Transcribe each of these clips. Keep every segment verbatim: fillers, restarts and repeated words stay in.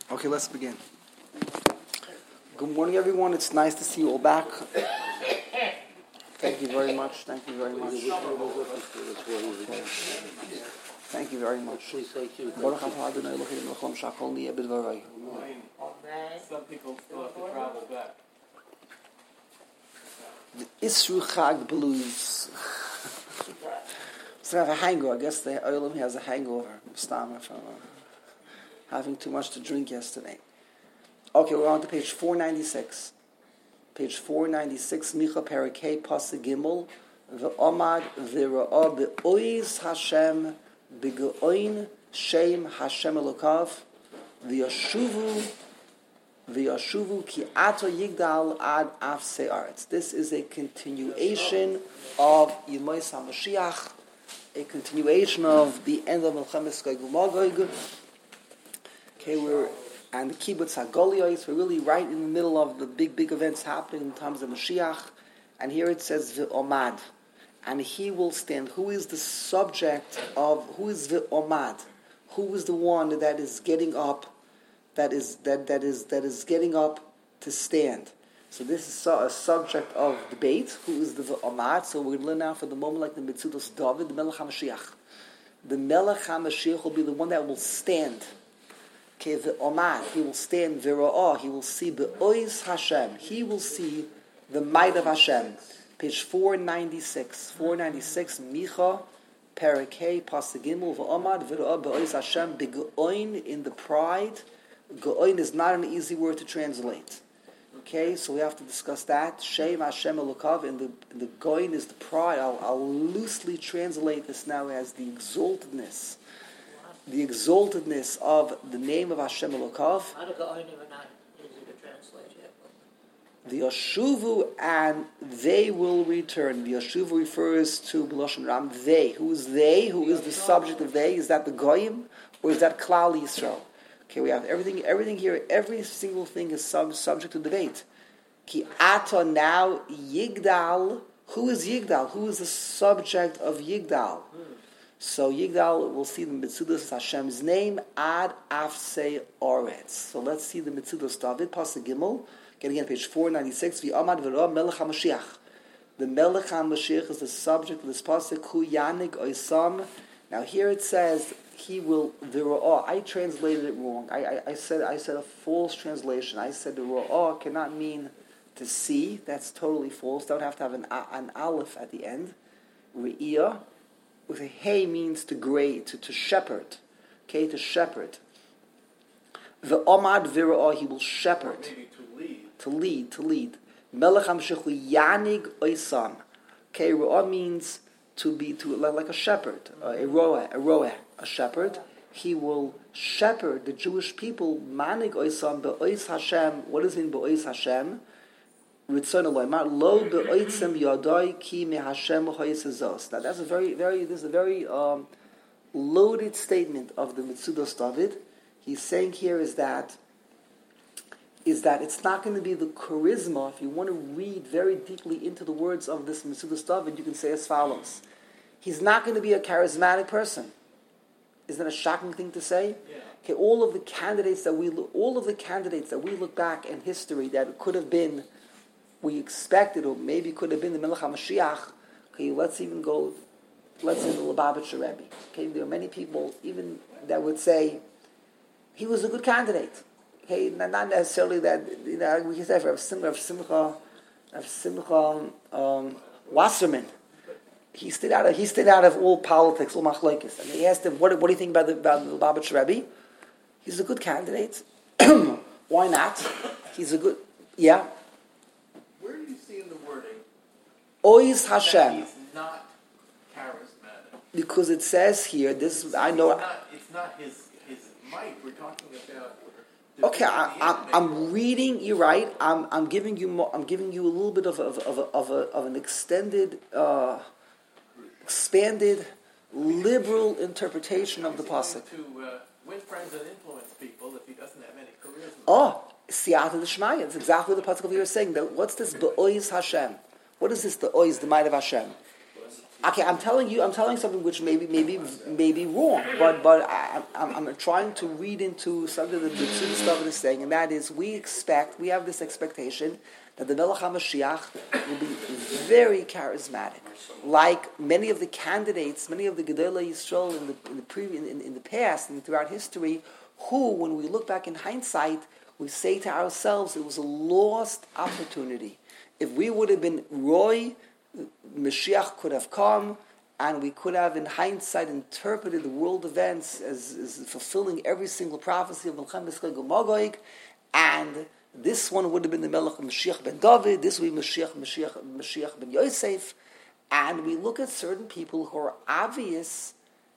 Okay, let's begin. Good morning, everyone. It's nice to see you all back. Thank you very much. Thank you very much. Okay. Thank you very much. Some people still have to travel back. The Isru Chag blues. So I have a hangover. I guess the Olam has a hangover. Stammer from uh, having too much to drink yesterday. Okay, we're on to page four ninety-six. Page four ninety-six, Micha Perakei Pasuk Gimel, V'omad v'ra'ah be'oiz Hashem b'ge'oin Shem Hashem Elokav v'yashuvu v'yashuvu ki ato yigdal ad af se'aretz. This is a continuation of Yemos HaMashiach, a continuation of the end of Melchemes Gog u'Magog. Okay, we're and the Kibbutz HaGoliyos, we're really right in the middle of the big, big events happening in times of Mashiach. And here it says V'omad, and he will stand. Who is the subject of, who is V'omad? Who is the one that is getting up, that is that that is that is getting up to stand? So this is a subject of debate. Who is the V'omad? So we're going to learn now for the moment like the Metzudos David, the Melech HaMashiach. The Melech HaMashiach will be the one that will stand. Okay, the Omad, he will stand Vira'ah, he will see Be'oiz Hashem, he will see the might of Hashem. Page four ninety-six, four ninety-six, Micha, Perakei, Pasagimul, V'omad, Vira'ah, Be'oiz Hashem, Be'go'oin, in the pride. Go'oin is not an easy word to translate. Okay, so we have to discuss that. Shem Hashem Elokav, and the, the Go'oin is the pride. I'll, I'll loosely translate this now as the exaltedness. The exaltedness of the name of Hashem Elokav. The Yashuvu, and they will return. The Yashuvu refers to B'lashon Ram, they. Who is they? Who is the subject of they? Is that the Goyim, or is that Klal Yisrael? Okay, we have everything. Everything here. Every single thing is sub, subject to debate. Ki ata now Yigdal. Who is Yigdal? Who is the subject of Yigdal? So Yigdal, we'll see the Metzudos Hashem's name, Ad Afsei Oretz. So let's see the Metzudos David, Pasuk Gimel, getting on page four ninety-six, V'amad v'ra'ah Melech HaMashiach. The Melech HaMashiach is the subject of this Pasuk, Hu Yanig Oisam. Now here it says, he will, the Ra'ah, I translated it wrong. I, I, I said I said a false translation. I said the Ra'ah cannot mean to see. That's totally false. That would have to have an, an aleph at the end. Re'iyah. With a hey means to grade, to, to shepherd. Okay, to shepherd. The Omad Vira'ah, he will shepherd. Maybe to lead. To lead, to lead. Melech HaMashiach Yanig Oisam. Okay, Ra'ah means to be, to like a shepherd. Uh, a roeh, a roeh, a shepherd. He will shepherd the Jewish people. Manig Oisam, Be'ois Hashem. What does it mean, Be'ois Hashem? Now that's a very, very, this is a very um, loaded statement of the Metzudos David. He's saying here is that is that it's not going to be the charisma. If you want to read very deeply into the words of this Metzudos David, you can say as follows: he's not going to be a charismatic person. Isn't that a shocking thing to say? Yeah. Okay, all of the candidates that we look, all of the candidates that we look back in history that could have been. We expected, or maybe could have been the Melech HaMashiach. Okay, let's even go, let's say the Lubavitcher Rebbe. Okay, there are many people even that would say he was a good candidate. Okay, not necessarily that, you know, we can say for Simcha, Simcha, Simcha um, Wasserman. He stayed out of he stayed out of all politics, all machlokes. And they asked him, "What, what do you think about the about the Lubavitcher Rebbe?" He's a good candidate. Why not? He's a good, yeah. Oiz Hashem. He's not charismatic. Because it says here, this is, I know. It's not, it's not his, his might. We're talking about. Okay, I, I, I'm reading. You're right. I'm I'm giving you more, I'm giving you a little bit of of of, of, a, of an extended, uh, expanded, liberal interpretation of the pasuk. To uh, win friends and influence people if he doesn't have any charisma. Oh, siyata d'shmaya. It's exactly what the pasuk over here is saying. That what's this be'oiz Hashem? What is this, the oiz, the might of Hashem? Okay, I'm telling you, I'm telling something which may be, maybe, maybe wrong, but but I, I'm, I'm trying to read into something that the Tzvi Stavin is saying, and that is we expect, we have this expectation that the Melech HaMashiach will be very charismatic, like many of the candidates, many of the Gedolei Yisrael in the in the previous in, in the past and throughout history, who, when we look back in hindsight, we say to ourselves, it was a lost opportunity. If we would have been Roy, Mashiach could have come, and we could have, in hindsight, interpreted the world events as, as fulfilling every single prophecy of Melchem Gog Magog, and this one would have been the Melech Mashiach ben David, this would be Mashiach, Mashiach, Mashiach ben Yosef, and we look at certain people who are obvious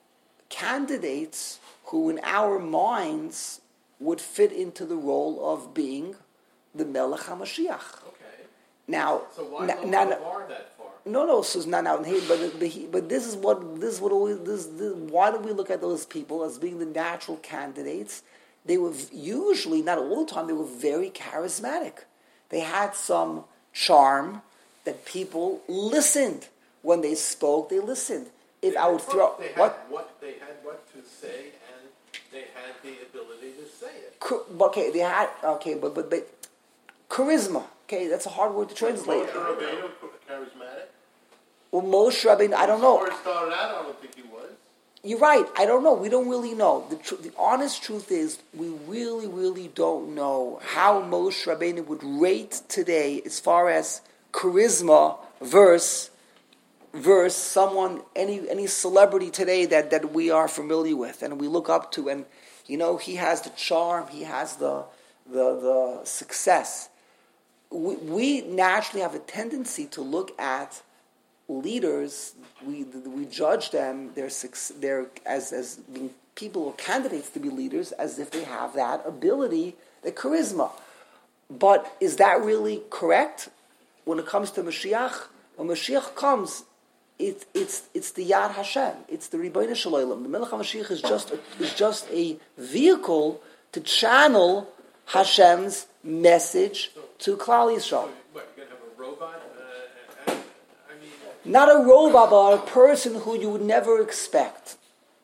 candidates who, in our minds, would fit into the role of being the Melech HaMashiach. Okay. Now, So why now, go now, far that far? no, no. So now, now, hey, but but, he, but this is what this is what always this, this. Why do we look at those people as being the natural candidates? They were usually, not all the time, they were very charismatic. They had some charm that people listened when they spoke. They listened. If They I had would throw both. They had what. what they had what to say, and they had the ability to say it. Char- Okay, they had okay, but but but charisma. Okay, that's a hard word to translate. Moshe Rabbeinu, charismatic. Well, Moshe Rabbeinu, I don't know. Before he started out, I don't think he was. You're right. I don't know. We don't really know. The, tr- the honest truth is, we really, really don't know how Moshe Rabbeinu would rate today as far as charisma versus versus someone, any any celebrity today that, that we are familiar with and we look up to, and you know he has the charm, he has the the the success. We, we naturally have a tendency to look at leaders. We we judge them their their as as being people or candidates to be leaders as if they have that ability, the charisma. But is that really correct when it comes to Mashiach? When Mashiach comes, It, it's it's the Yad Hashem. It's the Ribono Shel Olam. The Melech HaMashiach is just a, is just a vehicle to channel Hashem's message to Klal Yisrael. What, you're going to have a robot? Uh, uh, I mean, Not a robot, but a person who you would never expect.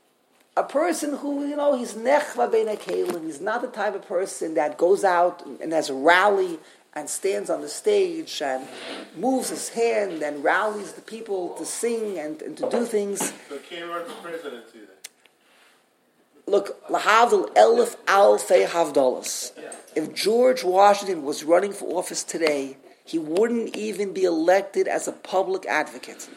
A person who, you know, he's nechva bein hakelim. He's not the type of person that goes out and has a rally and stands on the stage and moves his hand and rallies the people to sing and, and to do things. So he can't run for presidency then. Look, lahavdil elif alfei havdalas. If George Washington was running for office today, he wouldn't even be elected as a public advocate.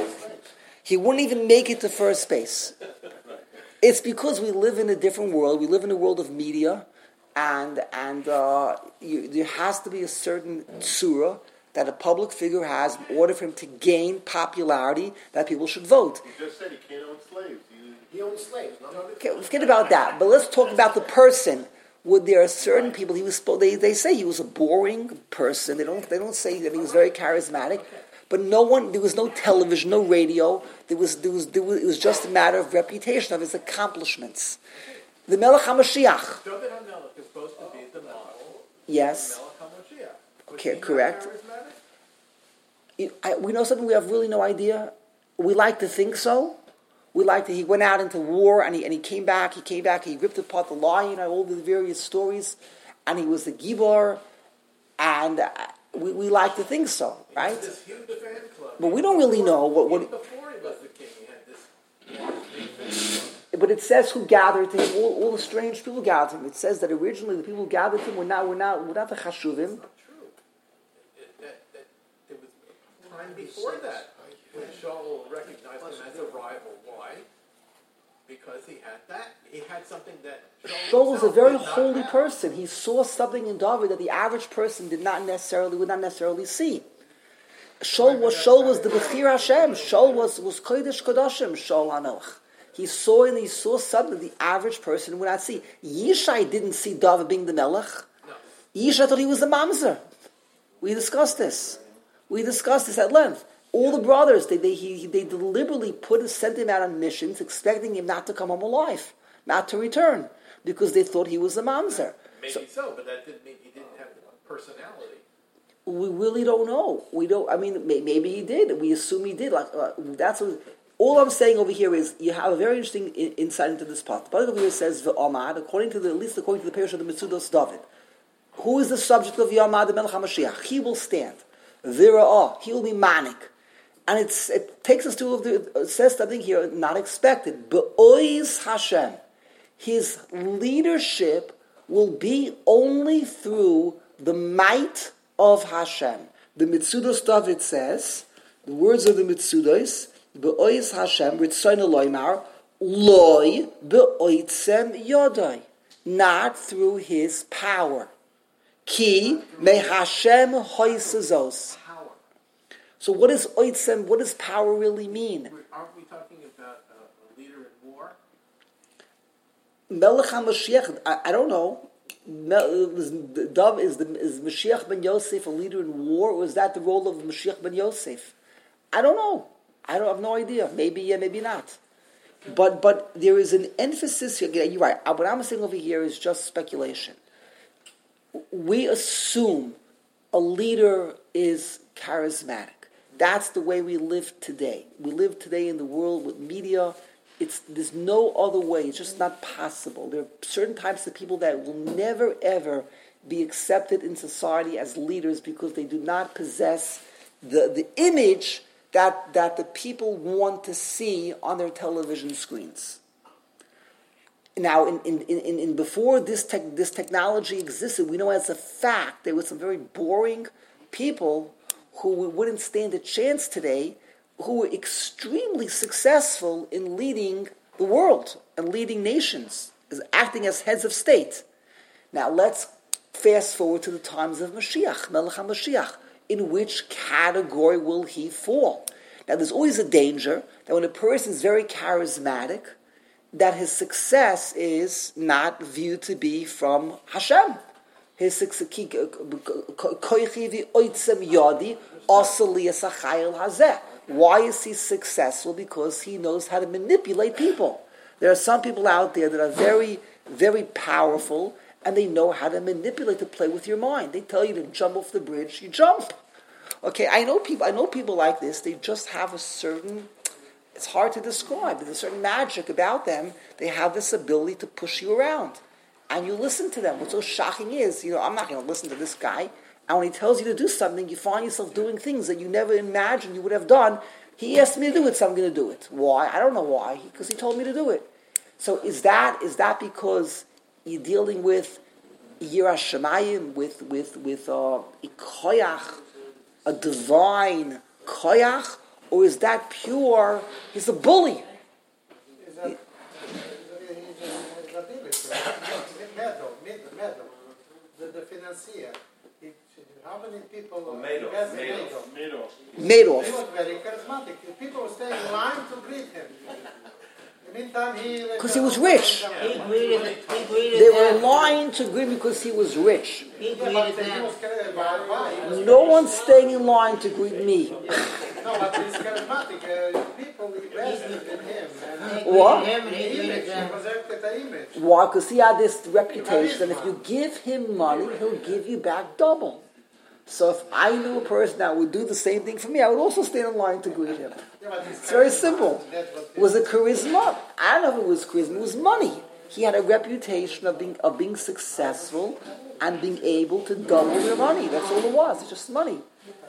He wouldn't even make it to first base. It's because we live in a different world. We live in a world of media, and and uh, you, there has to be a certain tzura that a public figure has in order for him to gain popularity that people should vote. He just said he can't own slaves. He, He owns slaves. No? Okay, forget about that. But let's talk about the person. Would there are certain people he was? They they say he was a boring person. They don't they don't say that he was very charismatic. But no one, there was no television, no radio. There was, there was, there was, it was just a matter of reputation, of his accomplishments. The Melech HaMashiach. David HaMelech is supposed to be the model. Yes. The Melech HaMashiach. Was Okay, he not correct. charismatic? You- I, we know something we have really no idea. We like to think so. We like to, he went out into war and he, and he came back, he came back, he ripped apart the lion, all the various stories, and he was the Gibor, and uh, we, we like to think so, right? He had this huge fan club. But we don't really know what- what- Even before he was the king, he had this big fan club. But it says who gathered him. All, all the strange people gathered him. It says that originally the people who gathered him were not were not were not the chashuvim. Not true. It, that, that, it was time before that when Shaul recognized him as a rival. Why? Because he had that. He had something that Shaul was a himself very did not holy have. person. He saw something in David that the average person did not necessarily would not necessarily see. Shaul was Shaul was the Bechir Hashem. Shaul was was Kodesh Kodashim. Shaul HaMelech. He saw and he saw something the average person would not see. Yishai didn't see David being the Melech. No. Yishai thought he was the Mamzer. We discussed this. We discussed this at length. All the brothers, they they he, they deliberately put sent him out on missions, expecting him not to come home alive, not to return, because they thought he was a Mamzer. Maybe So- so, but that didn't mean he didn't have the personality. We really don't know. We don't. I mean, may, maybe he did. We assume he did. Like uh, that's what, all I'm saying over here is you have a very interesting in, insight into this part. The part over here says v'Amad, according to the at least according to the parish of the Metzudos David. Who is the subject of Yamad the Melech HaMashiach? He will stand. Vira'ah, he will be manic. And it's, it takes us to, the, it says something here, not expected. Be'oiz Hashem. His leadership will be only through the might of Hashem. The Metzudos David says, the words of the Metzudos, Be'oiz Hashem, Ritzoyne Loymar, Loi be'oitzem yodai. Not through his power. Ki me Hashem hoisezos. Power. So what does oitzem, what does power really mean? Aren't we talking about uh, a leader in war? Melech HaMashiach, I, I don't know. Mel, is, Dov, is, the, is Mashiach ben Yosef a leader in war, or is that the role of Mashiach ben Yosef? I don't know. I don't have no idea. Maybe yeah, maybe not. But but there is an emphasis here. You're right. What I'm saying over here is just speculation. We assume a leader is charismatic. That's the way we live today. We live today in the world with media. It's there's no other way. It's just not possible. There are certain types of people that will never ever be accepted in society as leaders because they do not possess the, the image that that the people want to see on their television screens. Now, in, in, in, in before this tech, this technology existed, we know as a fact there were some very boring people who wouldn't stand a chance today, who were extremely successful in leading the world and leading nations, as acting as heads of state. Now, let's fast forward to the times of Mashiach, Melech HaMashiach. In which category will he fall? Now, there's always a danger that when a person is very charismatic, that his success is not viewed to be from Hashem. His success, why is he successful? Because he knows how to manipulate people. There are some people out there that are very, very powerful, and they know how to manipulate, to play with your mind. They tell you to jump off the bridge, you jump. Okay, I know people. I know people like this. They just have a certain. It's hard to describe. There's a certain magic about them. They have this ability to push you around, and you listen to them. What's so shocking is, you know, I'm not going to listen to this guy. And when he tells you to do something, you find yourself doing things that you never imagined you would have done. He asked me to do it, so I'm going to do it. Why? I don't know why. Because he told me to do it. So is that is that because you're dealing with Yiras Shamayim, with with with uh, koyach, a divine koyach, or is that pure? He's a bully. Is that, is that, is that medal, medal, medal, the, the financier. It, how many people Oh, uh, Madoff, has a Madoff, medal? Madoff. He Madoff. was very charismatic. People were staying in line to greet him. In the meantime, he... Because he was rich. He greeted, he greeted They were them. lying to greet because he was rich. He Yeah, greeted but he them. was charismatic. No one's staying in line to greet me. No, but he's charismatic. Uh, people invested in him. And He What? greeted him and the he greeted image, he them. projected the image. Why? Because he had this reputation that if you give him money, he'll give you back double. So if I knew a person that would do the same thing for me, I would also stand in line to greet him. Yeah, but he's It's very charismatic. simple. That's what Was it charisma? I don't know if it was charisma. It was money. He had a reputation of being of being successful and being able to double your money. That's all it was. It's just money.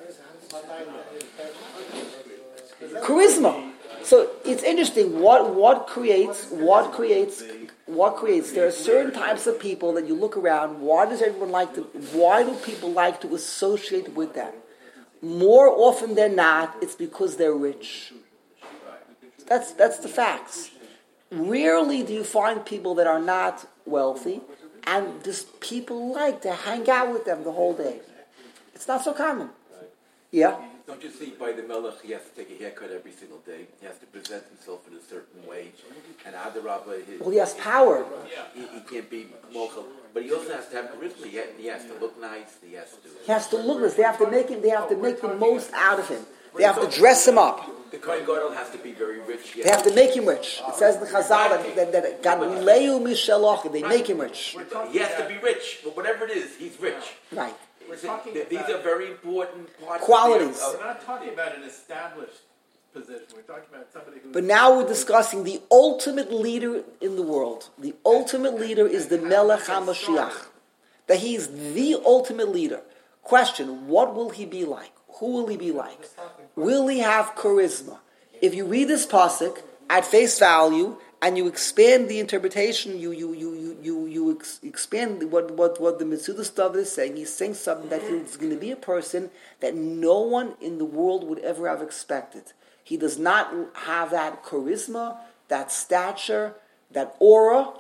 Charisma. So it's interesting. What what creates what creates what creates? There are certain types of people that you look around. Why does everyone like to? Why do people like to associate with them? More often than not, it's because they're rich. That's that's the facts. Rarely do you find people that are not wealthy, and just people like to hang out with them the whole day. It's not so common. Yeah. Don't you see by the Melech, he has to take a haircut every single day. He has to present himself in a certain way. And Adarabba, his, Well, he has power. he, he can't be mochel. But he also has to have charisma. He has, he has to look nice. He has to... He has to look this. They have to make him. They have to make the most out of him. They have to dress him up. The Kohen Gadol has to be very rich. He They have has to make him rich. It says in the Chazal that that, that Galileu Mishalach, they make him rich. He has to be rich. But whatever it is, he's rich. Right. We're talking th- these about- are very important parts. Qualities. Of We're not talking about an established position. We're talking about somebody who's... But now we're discussing the ultimate leader in the world. The ultimate leader is the Melech HaMashiach. That he's the ultimate leader. Question, what will he be like? Who will he be like? Will he have charisma? If you read this pasuk at face value and you expand the interpretation, you you you you you, you ex- expand what, what, what the Mitzudah stuff is saying. He's saying something that he's going to be a person that no one in the world would ever have expected. He does not have that charisma, that stature, that aura,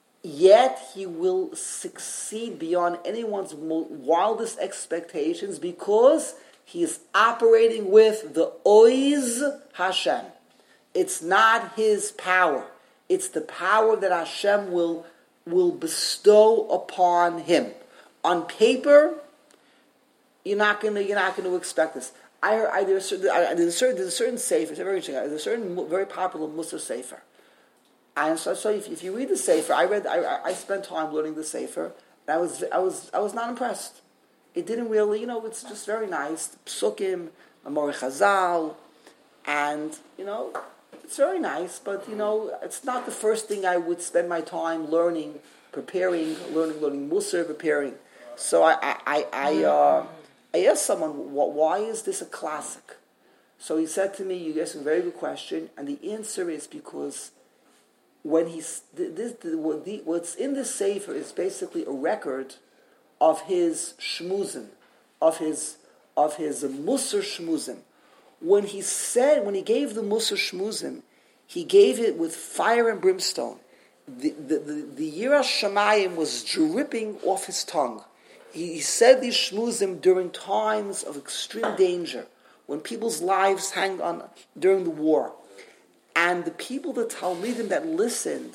yet he will succeed beyond anyone's wildest expectations because he is operating with the Oiz Hashem. It's not his power. It's the power that Hashem will, will bestow upon him. On paper, you're not going to you're not going to expect this. I heard I, there's, a certain, I, there's a certain there's a certain sefer. It's very interesting. There's a certain very popular Musar sefer. And so, so if, if you read the sefer, I read I, I spent time learning the sefer, and I was I was I was not impressed. It didn't really, you know, it's just very nice. Psukim, Amori Chazal, and, you know, it's very nice, but, you know, it's not the first thing I would spend my time learning, preparing, learning, learning Musar, preparing. So I I, I, I, uh, I asked someone, why is this a classic? So he said to me, you asked a very good question, and the answer is because when he's, this, what's in this sefer is basically a record of his shmuzim, of his of his uh, Musar shmuzim. When he said, when he gave the Musar shmuzim, he gave it with fire and brimstone. The the the, the Yirah Shamayim was dripping off his tongue. He, he said these shmuzim during times of extreme danger, when people's lives hanged on during the war, and the people, the Talmidim that listened,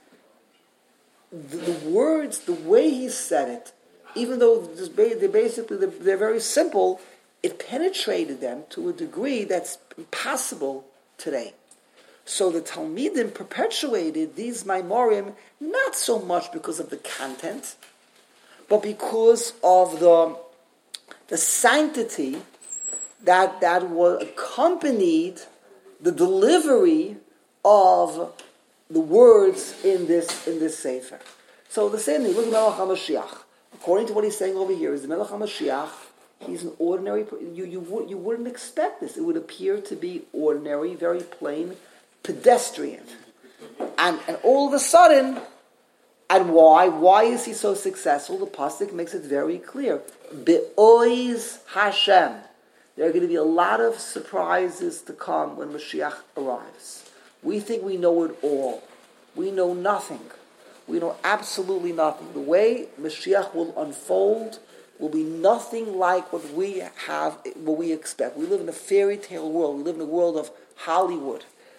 the, the words, the way he said it, even though they're basically they're very simple, it penetrated them to a degree that's impossible today. So the Talmidim perpetuated these Maimorim not so much because of the content, but because of the the sanctity that that was accompanied the delivery of the words in this in this sefer. So the same thing. Look at Melech HaMashiach. According to what he's saying over here, is the Melech HaMashiach. He's an ordinary. You you would you wouldn't expect this. It would appear to be ordinary, very plain, pedestrian, and and all of a sudden, and why why is he so successful? The pasuk makes it very clear. Be'oiz Hashem. There are going to be a lot of surprises to come when Mashiach arrives. We think we know it all. We know nothing. We know absolutely nothing. The way Mashiach will unfold will be nothing like what we have, what we expect. We live in a fairy tale world. We live in a world of Hollywood,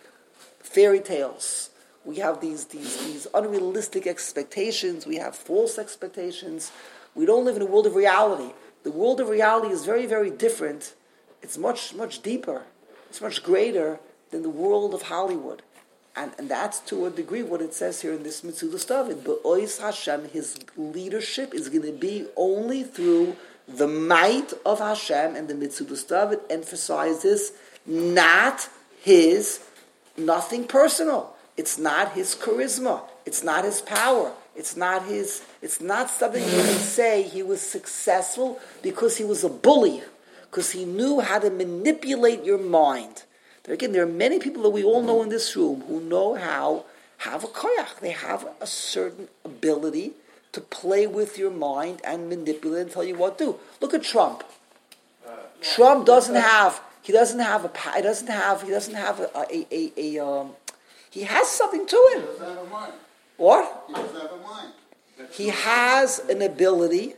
fairy tales. We have these, these, these unrealistic expectations. We have false expectations. We don't live in a world of reality. The world of reality is very, very different. It's much, much deeper. It's much greater than the world of Hollywood. And, and that's to a degree what it says here in this Mitzudas David. Be'ois Hashem, his leadership is going to be only through the might of Hashem, and the Mitzudas David emphasizes not his, nothing personal. It's not his charisma. It's not his power. It's not his, it's not something you can say he was successful because he was a bully, because he knew how to manipulate your mind. Again, there are many people that we all know in this room who know how have a koyach. They have a certain ability to play with your mind and manipulate and tell you what to do. Look at Trump. Uh, Trump doesn't have. He doesn't have a. He doesn't have. He doesn't have a. a, a, a um, he has something to him. He doesn't have a mind. What? He doesn't have a mind. He has an ability.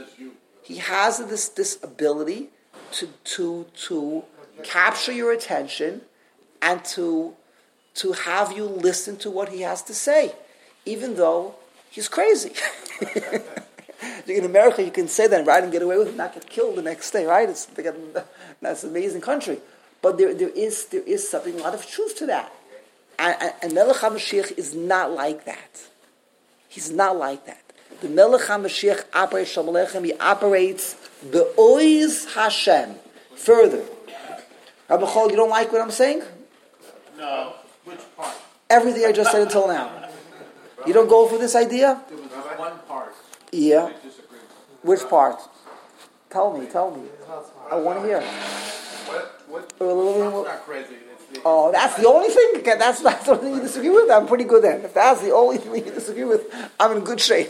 He has this this ability to to to. capture your attention and to to have you listen to what he has to say, even though he's crazy. In America, you can say that, right, and get away with it, not get killed the next day, right? It's they got, that's an amazing country. But there there is there is something, a lot of truth to that. And, and, and Melech HaMashiach is not like that. He's not like that. The Melech HaMashiach operates Shalom Aleichem. He operates Be'oiz Hashem. Further. Rabbi Chol, you don't like what I'm saying? No. Which part? Everything I just said until now. You don't go for this idea? There was one part. Yeah. I disagree with. Which part? Tell me, tell me. It's not smart. I want to hear. What? What? A little bit That's more- not crazy. It's the, Oh, that's the only thing? Okay, that's not the only thing you disagree with? I'm pretty good then. If that's the only thing you disagree with, I'm in good shape.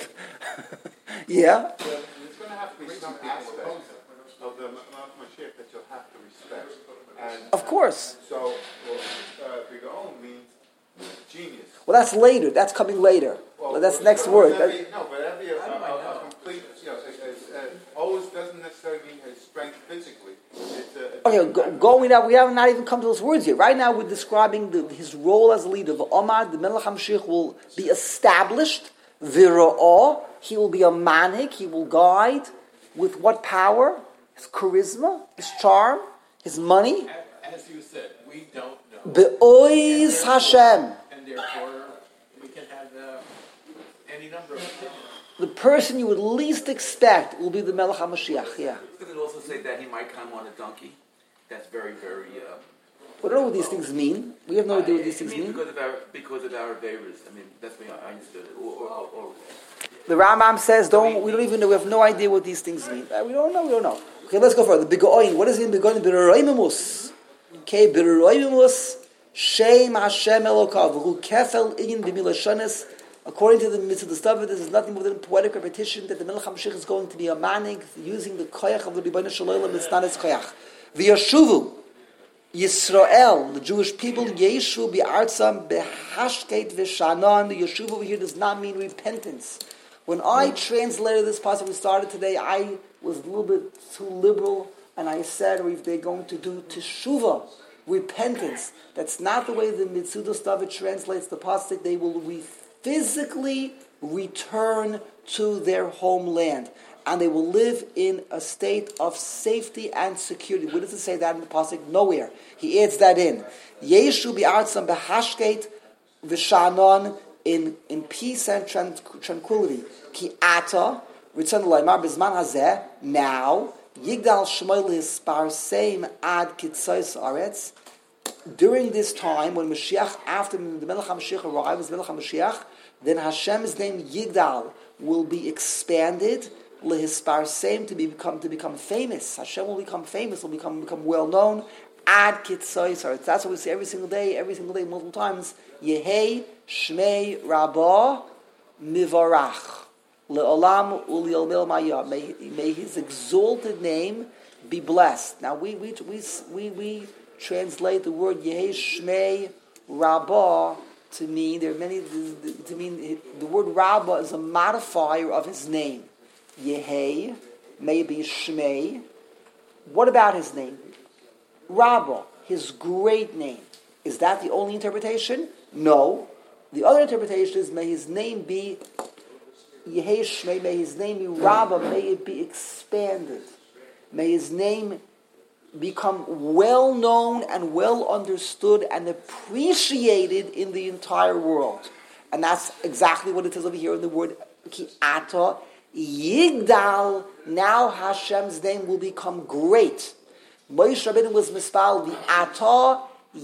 Yeah? There's going to have to be some aspect of the Malach Mashiach that you'll have to respect. And Of course. so, well, uh, Bigaon means genius. Well, that's later. That's coming later. Well, that's the next well, word. that'd That- be- no, but that'd be a, a, a, a complete, you know, a, a, a, always doesn't necessarily mean his strength physically. It's a, Okay, go, going now, we have not even come to those words yet. Right now, we're describing the, his role as a leader. The Omad, the Melech HaMashiach will be established. Vira'ah, he will be a manik. He will guide with what power? His charisma, his charm, his money. as, as you said, we don't know. Be'oiz Hashem. And therefore, we can have uh, any number of opinions. The person you would least expect will be the Melech HaMashiach. Yeah. Does it also say that he might come on a donkey? That's very, very. Uh, We don't know what these things mean. We have no idea what these it things means mean. because of our because of our favors. I mean, that's what I understood it. Or, or, or, or, The Rambam says, "Don't we don't even know. We have no idea what these things mean. Uh, We don't know. We don't know." Okay, let's go further. Bigoin. What does it mean? Bigoin. Biroimus. Okay, Biroimus. Shem Hashem Elokav. Who kefel in b'milashanis. According to the mitzvah, the stuff, this is nothing more than poetic repetition that the Melech HaMashiach is going to be a manig using the koyach of the Rebbeinu Shalom. It's not his koyach. V'yashuvu Yisrael, the Jewish people, Yeshu bi'artzam behashket v'shanan. The Yeshuv over here does not mean repentance. When I translated this passage we started today, I was a little bit too liberal, and I said, or if they're going to do teshuva, repentance. That's not the way the Mitzudos David translates the passage. They will re- physically return to their homeland, and they will live in a state of safety and security. Where does it say that in the pasuk? Nowhere. He adds that in. Yeshu bi'artzam behashket v'shanon, in in peace and tran- tranquility. Ki ata ritzon laimar bizman hazeh, now yigdal shmoil hisparseim ad kitzos aretz. During this time, when Mashiach, after the Melech HaMashiach arrives, Melech HaMashiach, then Hashem's name Yigdal will be expanded, lehisparseim, to become to become famous. Hashem will become famous, will become become well known. Ad kitzois aretz. That's what we say every single day, every single day, multiple times. Yehei Shmei Rabbah Mivarach Le'olam Uliel Maya. May may his exalted name be blessed. Now we we we we, we translate the word Yehei Shmei Rabbah to mean there are many to mean the word Rabbah is a modifier of his name. Yehei, maybe Shmei. What about his name? Rabbah, his great name. Is that the only interpretation? No. The other interpretation is, may his name be Yehei Shmei, may his name be Rabbah, may it be expanded. May his name become well known and well understood and appreciated in the entire world. And that's exactly what it says over here in the word Ki Ata Yigdal. Now Hashem's name will become great. Moshe Rabbeinu was mispal the Ata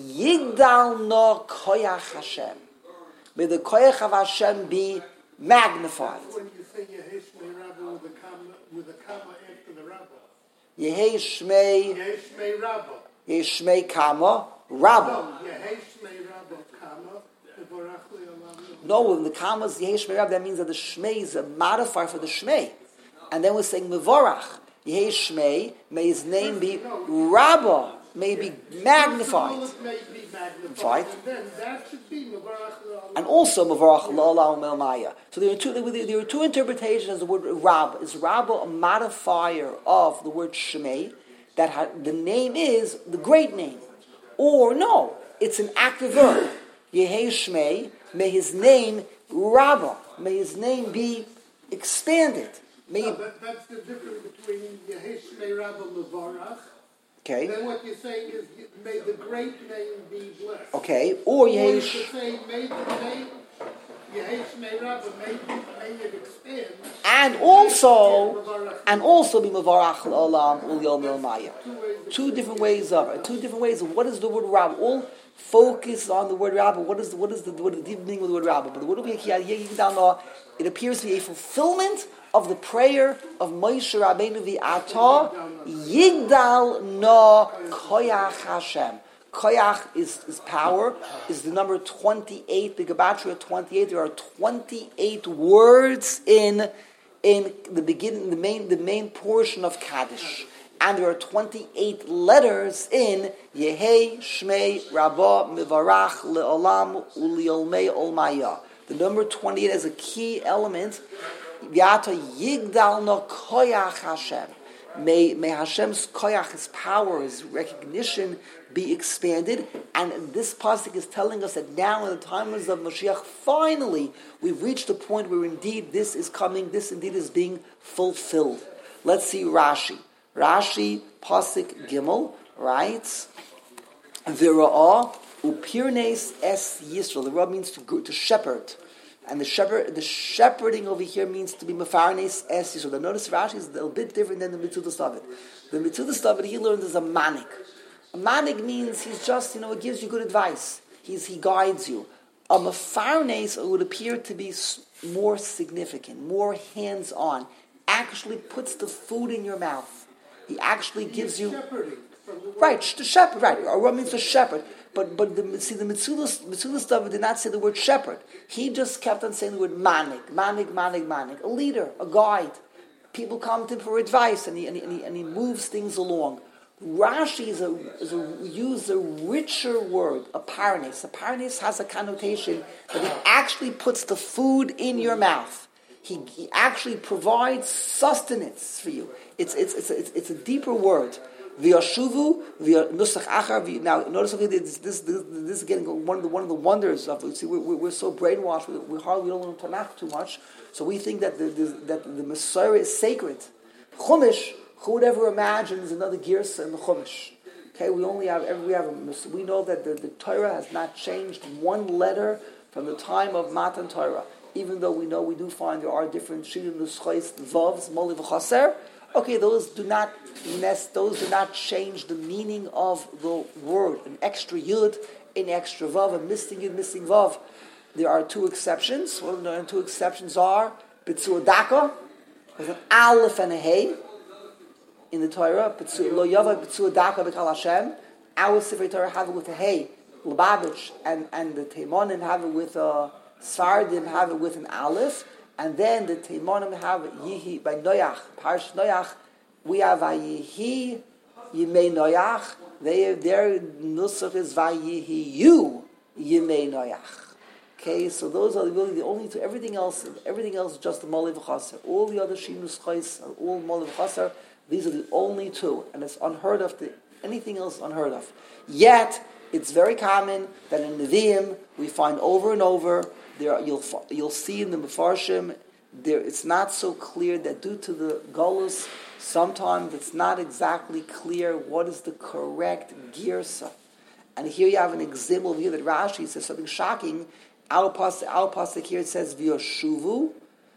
Yigdal no Koyach Hashem. May the Koyach of Hashem be magnified. When you say Yehei Shmei Rabbah with a comma, with a comma after the Rabbah. Yehei Shmei, Yehei Shmei Rabbah. Yehei Shmei Kama, Rabbah. No, Yehei Shmei Rabbah, comma, Mevorach Le'olam. No, when the commas Yehei Shmei Rabbah, that means that the Shmei is a modifier for the Shmei. And then we're saying Mevorach. Yehei Shmei, may his name be Rabbah, may be magnified. First of all, it may be magnified. Right. And then that should be Mevorach Le'olam. And also Mevorach La'olam El Maya. So there are two there are two interpretations of the word Rabbah. Is Rabbah a modifier of the word Shmei? That ha- the name is the great name. Or no, it's an active verb. Yehei Shmei, may his name Rabbah, may his name be expanded. May No, it, that, that's the difference between Yehei Shmei Rabbah Mevorach. okay, Then what you're saying is, may the great name be blessed. okay, or Or you Yehei could Sh- say, may the name, Yehei Shmei Rabbah, may, may it expand. and also Mevorach and also be Mavarach Olam Ul Milmaya. Two different ways of it. Two different ways of what is the word Rabbah. All focus on the word Rabbah. What is the what is the what is the deep meaning of the word Rabbah? But the word Yigdal, it appears to be a fulfillment of the prayer of Moshe Rabbeinu v'Ata Yigdal no Koyach Hashem. Koyach is, is power, is the number twenty-eight, the Gematria twenty-eight. There are twenty-eight words in in the beginning, the main the main portion of Kaddish. And there are twenty-eight letters in Yehei Shmei Rabbah Mivarach Le'olam Uliolmei Olmaya. The number twenty-eight is a key element. Yata Yigdal no Koyach Hashem. May, may Hashem's koyach, his power, his recognition be expanded. And this pasuk is telling us that now in the times of Mashiach, finally, we've reached the point where indeed this is coming, this indeed is being fulfilled. Let's see Rashi. Rashi, pasuk Gimel, writes, Vira'ah upirnes es Yisrael. The word means to, to shepherd. And the shepherd, the shepherding over here means to be mefarnes es Yisrael. Notice Rashi is a little bit different than the Mitzvah Stavit. The Mitzvah Stavit he learned is a manik. A manik means he's just, you know, it gives you good advice. He's, he guides you. A mefarnes would appear to be more significant, more hands-on. Actually puts the food in your mouth. He actually gives you... Right, to shepherd, right. Or what means to shepherd. But but the, see, the Metzulah Metzulah stuff did not say the word shepherd. He just kept on saying the word manik, manik, manik, manik. A leader, a guide. People come to him for advice, and he and he, and he, and he moves things along. Rashi is a, is a use a richer word, a parnes. A parnes has a connotation that he actually puts the food in your mouth. He, he actually provides sustenance for you. It's it's it's it's, it's a deeper word. V'yashuvu, v'nusach achar. Now, notice okay, this, this, this, this is getting one of the one of the wonders of. See, we're, we're so brainwashed. We, we hardly don't learn Tanakh too much, so we think that the, the that the Messiah is sacred. Chumash, who would ever imagine there's another girsa in the Chumash? Okay, we only have we have a, we know that the, the Torah has not changed one letter from the time of Matan Torah. Even though we know we do find there are different shirim nuschais, vavs, moli v'chaser. Okay, those do not nest, those do not change the meaning of the word. An extra yud, an extra vav, a missing yud, missing vav. There are two exceptions. Well, the two exceptions are B'tzur Daka, there's an aleph and a hey in the Torah. Lo yava B'tzur Daka b'kal Hashem. Our Sefer Torah have it with a hey, Lubavitch, and and the Teimanim have it with a Sfardim have it with an aleph. And then the Teimanim have Yihi by Noach, Parsh Noach. We have Vayihi Yimei Noach. They their nusach is Vayihi you Yimei Noach. Okay, so those are really the only two. Everything else, everything else is just the Moli v'Chaser. All the other Shinus Chais are all Moli v'Chaser. These are the only two, and it's unheard of. To, anything else is unheard of. Yet it's very common that in Nevi'im we find over and over. There, you'll you'll see in the Mefarshim, there it's not so clear that due to the Golus, sometimes it's not exactly clear what is the correct girsa. And here you have an example here that Rashi says something shocking. Our pasuk, our pasuk here it says v'yoshuvu,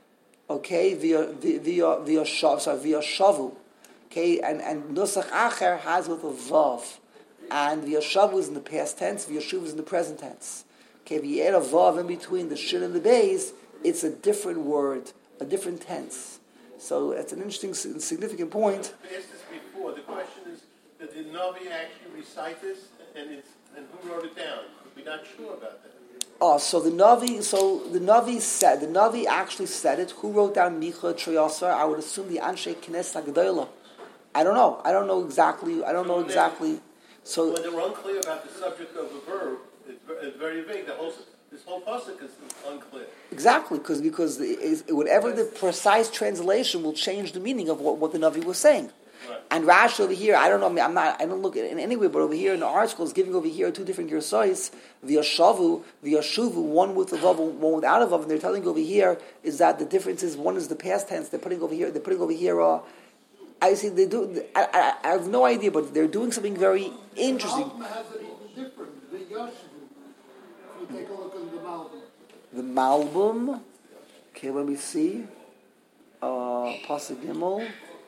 okay, v'yoshav, sorry, v'yoshavu, okay, and and nusach acher has with a vav, and v'yoshavu is in the past tense, v'yoshuvu is in the present tense. Okay, if you add a vav in between the shin and the bays, it's a different word, a different tense. So that's an interesting, significant point. I asked this before. The question is, did the Navi actually recite this, and it's, and who wrote it down? We're not sure about that. Oh, so the Navi, so the Navi said, the Navi actually said it. Who wrote down Micha Triyasar? I would assume the Anshe Knesset HaGedolah. I don't know. I don't know exactly. I don't know exactly. So when they're unclear about the subject of the verb, it's very vague. The whole, this whole pasuk is unclear. Exactly, because because the, whatever the precise translation will change the meaning of what, what the Navi was saying. Right. And Rashi over here, I don't know. I mean, I'm not. I don't look at it in any way, but over here in the article is giving over here two different gersois: v'yashavu, v'yashuvu, one with a vav, one without a vav. And they're telling over here is that the difference is one is the past tense. They're putting over here. They're putting over here. Uh, I see. They do. I, I, I have no idea, but they're doing something very interesting. The has it even different. The Yashu. Take a look at the Malbim. The Malbim. Okay, let me see. Uh, Pasuk Gimel.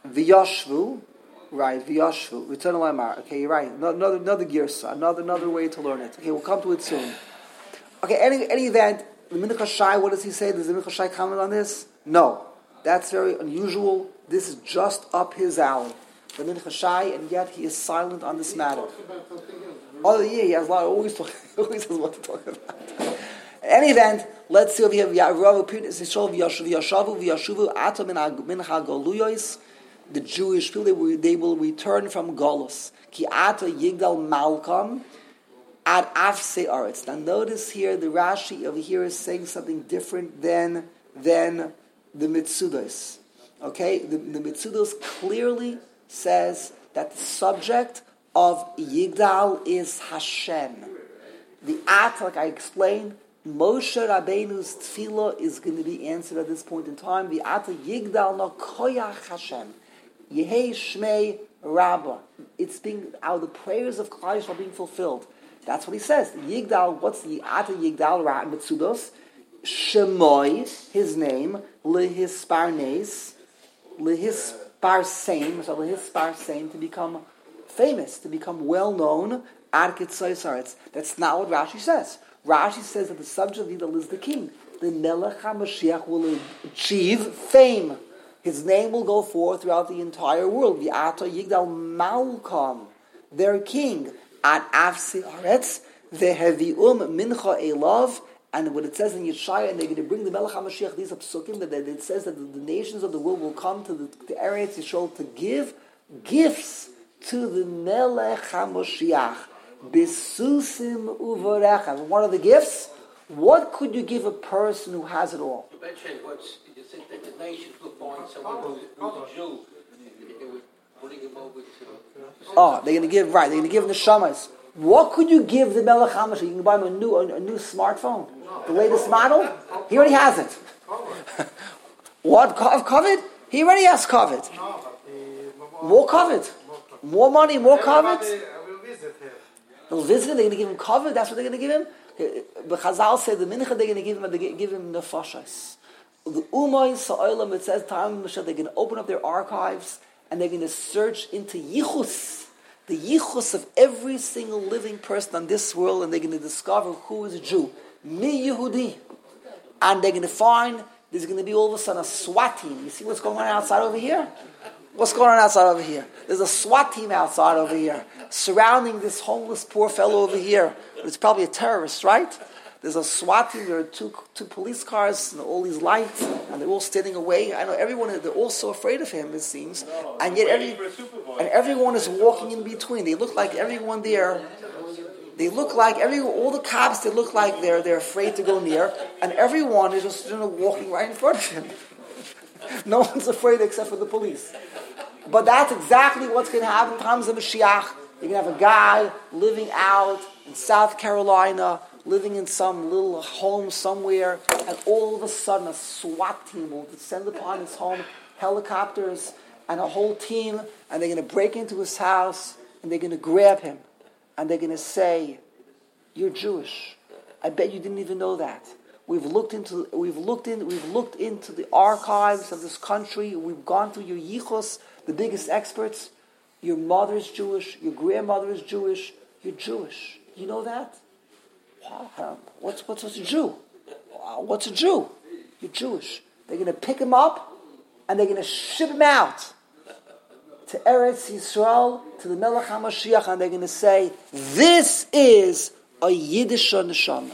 V'yashvu, right? V'yashvu, return Lamar. Okay, you're right. Another another girsa, another another way to learn it. Okay, we'll come to it soon. Okay, any any event, the Mincha Shai, what does he say? Does the Mincha Shai comment on this? No, that's very unusual. This is just up his alley. The Mincha Shai, and yet he is silent on this matter. Oh yeah, he has a lot. Always talk, always has what to talk about. In any event, let's see over here. The Jewish people, they will, they will return from Golus. Ki ata yigdal malkam ad afse aretz. Now notice here, the Rashi over here is saying something different than, than the Mitzudos. Okay? The, the Mitzudos clearly says that the subject of Yigdal is Hashem. The at, like I explained, Moshe Rabbeinu's tefillah is going to be answered at this point in time. The at Yigdal no koyach Hashem. Yehei Shmei Rabbah. It's being, how the prayers of Klal Yisrael are being fulfilled. That's what he says. Yigdal, what's the at Yigdal Ra Mitzudos? Shemoi, his name, lehisparnes, lehisparseim, so lehisparseim, to become famous, to become well known. Ad Kitzoysaretz. That's not what Rashi says. Rashi says that the subject of Yigdal is the king. The Melech HaMashiach will achieve fame. His name will go forth throughout the entire world. V'ata Yigdal Malkam, their king. Ad Afsi Aretz, Vehevium Mincha Elav. And what it says in Yeshaya, and they're going to bring the Melech HaMashiach, these are psukim, that it says that the, the nations of the world will come to the to Eretz Yisrael to give gifts to the Melech HaMashiach. Bisusim uvarecha. One of the gifts, what could you give a person who has it all? You mentioned what's, you think that the nations will find someone who's a Jew, they would bring him over to... Oh, they're going to give, right, they're going to give him the shamas. What could you give the Melech HaMashiach? You can buy him a new, a, a new smartphone. The latest model? He already has it. What? COVID? He already has COVID. More COVID. More money, more COVID. They'll visit him, they're going to give him COVID, that's what they're going to give him? But Chazal said the mincha they're going to give him, they give him nefashas. The Umay Sa'olam, it says, time they're going to open up their archives and they're going to search into yichus, the yichus of every single living person on this world, and they're going to discover who is a Jew. Mi Yehudi. And they're going to find there's going to be all of a sudden a SWAT team. You see what's going on outside over here? What's going on outside over here? There's a SWAT team outside over here, surrounding this homeless poor fellow over here. It's probably a terrorist, right? There's a SWAT team, there are two two police cars, and all these lights, and they're all standing away. I know everyone, they're all so afraid of him, it seems. And yet every, and everyone is walking in between. They look like everyone there, they look like, every all the cops, they look like they're, they're afraid to go near, and everyone is just, you know, walking right in front of him. No one's afraid except for the police. But that's exactly what's going to happen in times of Mashiach. You're going to have a guy living out in South Carolina, living in some little home somewhere, and all of a sudden a SWAT team will descend upon his home, helicopters, and a whole team, and they're going to break into his house, and they're going to grab him, and they're going to say, "You're Jewish. I bet you didn't even know that. We've looked into we've looked in we've looked into the archives of this country. We've gone through your yichus, the biggest experts. Your mother is Jewish. Your grandmother is Jewish. You're Jewish. You know that? Wow. What's what's what's a Jew? What's a Jew? You're Jewish. They're going to pick him up and they're going to ship him out to Eretz Yisrael, to the Melech HaMashiach, and they're going to say, "This is a Yiddish neshama.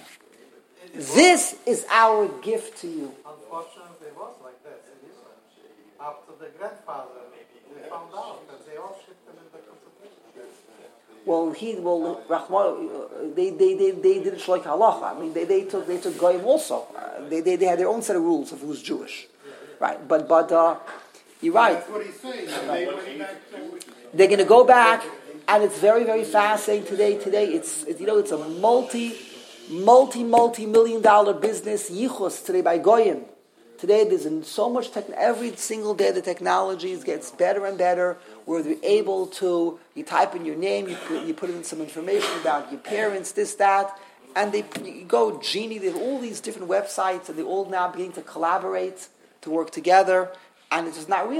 This is our gift to you." Unfortunately, it was like that in Israel. After the grandfather, they found out that they all shipped them in the concentration camp. Well, he, well, Rahman, they, they, they, they did it like halacha. I mean, they, they took, they took goyim also. Uh, they, they, they had their own set of rules of who's Jewish, right? But, but uh, you're right. That's what he's saying. They went back to... They're going to go back, and it's very, very fascinating today. Today, it's, it, you know, it's a multi. Multi, multi-million dollar business, yichus, today by Goyim. Today there's so much, tech, every single day the technology gets better and better, where they're able to, you type in your name, you put, you put in some information about your parents, this, that, and they you go, Genie, they have all these different websites, and they're all now beginning to collaborate, to work together, and it's just not real.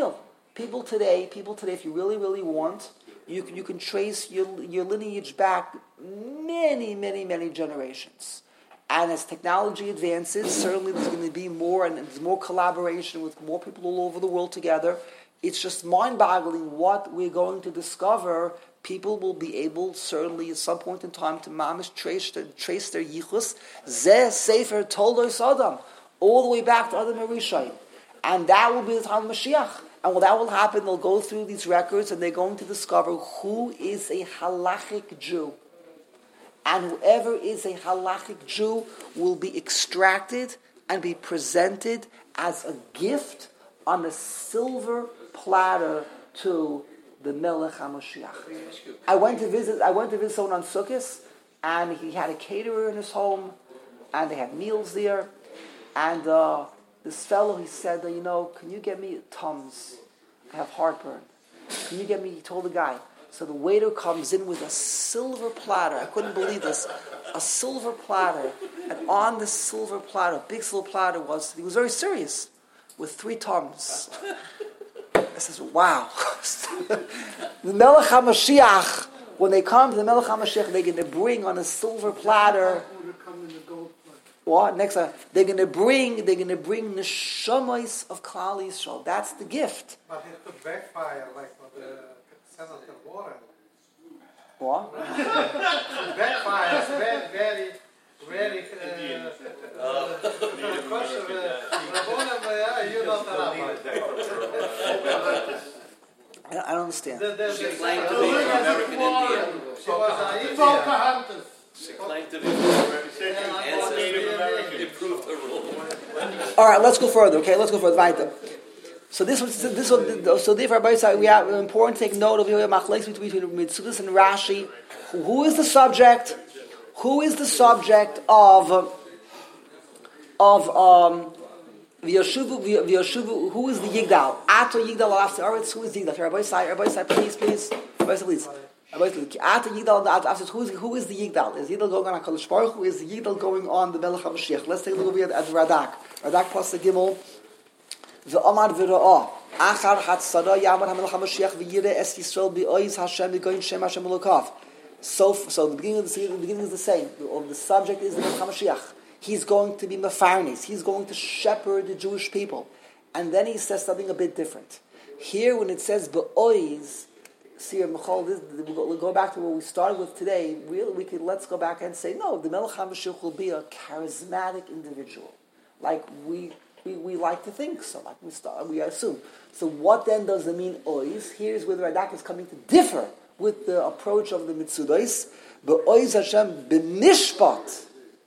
People today, people today, if you really, really want, you can, you can trace your, your lineage back many, many, many generations. And as technology advances, certainly there's going to be more, and there's more collaboration with more people all over the world together. It's just mind-boggling what we're going to discover. People will be able, certainly at some point in time, to mamish trace, trace their yichus. Zeh Sefer Toldos Adam, all the way back to Adam HaRishon. And that will be the time of Mashiach. And what that will happen, they'll go through these records and they're going to discover who is a halachic Jew. And whoever is a halachic Jew will be extracted and be presented as a gift on a silver platter to the Melech HaMashiach. I went to visit. I went to visit someone on Sukkot, and he had a caterer in his home, and they had meals there. And uh, this fellow, he said, you know, can you get me Tums? I have heartburn. Can you get me? He told the guy. So the waiter comes in with a silver platter. I couldn't believe this. A silver platter. And on the silver platter, big silver platter was, he was very serious, with three Tums. I says, wow. The Melech HaMashiach, when they come to the Melech HaMashiach, they're going to bring on a silver platter. What? Next time, they're going to bring, they're going to bring neshamas of Klal Yisrael. That's the gift. But it could backfire, like for the Senator Warren. What? It backfires very, very, very. Uh, uh, you know I don't understand. She claimed to be from American Indian. She was an Pocahontas. She claimed to be from American. Improved her rule. All right, let's go further. Okay, let's go further. Weiter. So this was this was so therefore, everybody we have important to take note of here. Machlekes between Mitzudas and Rashi. Who is the subject? Who is the subject of of um V'yoshuvu V'yoshuvu? Who is the Yigdal? Ato Yigdal Alafsi Aretz. Who is Yigdal? Everybody say, everybody say, please, please, everybody say, please. Ato Yigdal Alafsi. Who is who is the Yigdal? Is Yigdal going on Hakadosh Baruch Hu? Is the Yigdal going on the Melech HaMashiach? Let's take a look over here at Radak. Radak plus the Gimel. V'amad v'ra'ah. Achar hatzara yamar HaMelech HaMashiach v'yireh es Yisrael b'oiz Hashem v'goyin Shem Hashem Elokav. So, so the beginning of the, the beginning is the same. The, the subject is the Melech HaMashiach. He's going to be mefarnes. He's going to shepherd the Jewish people. And then he says something a bit different. Here, when it says b'oiz, see, Michal, this, we'll go back to what we started with today. Really, we could let's go back and say, no, the Melech HaMashiach will be a charismatic individual, like we we, we like to think. So, like we start, we assume. So, what then does it mean oiz? Here's where the Radak is coming to differ with the approach of the Mitzudos. B'oiz Hashem b'mishpat.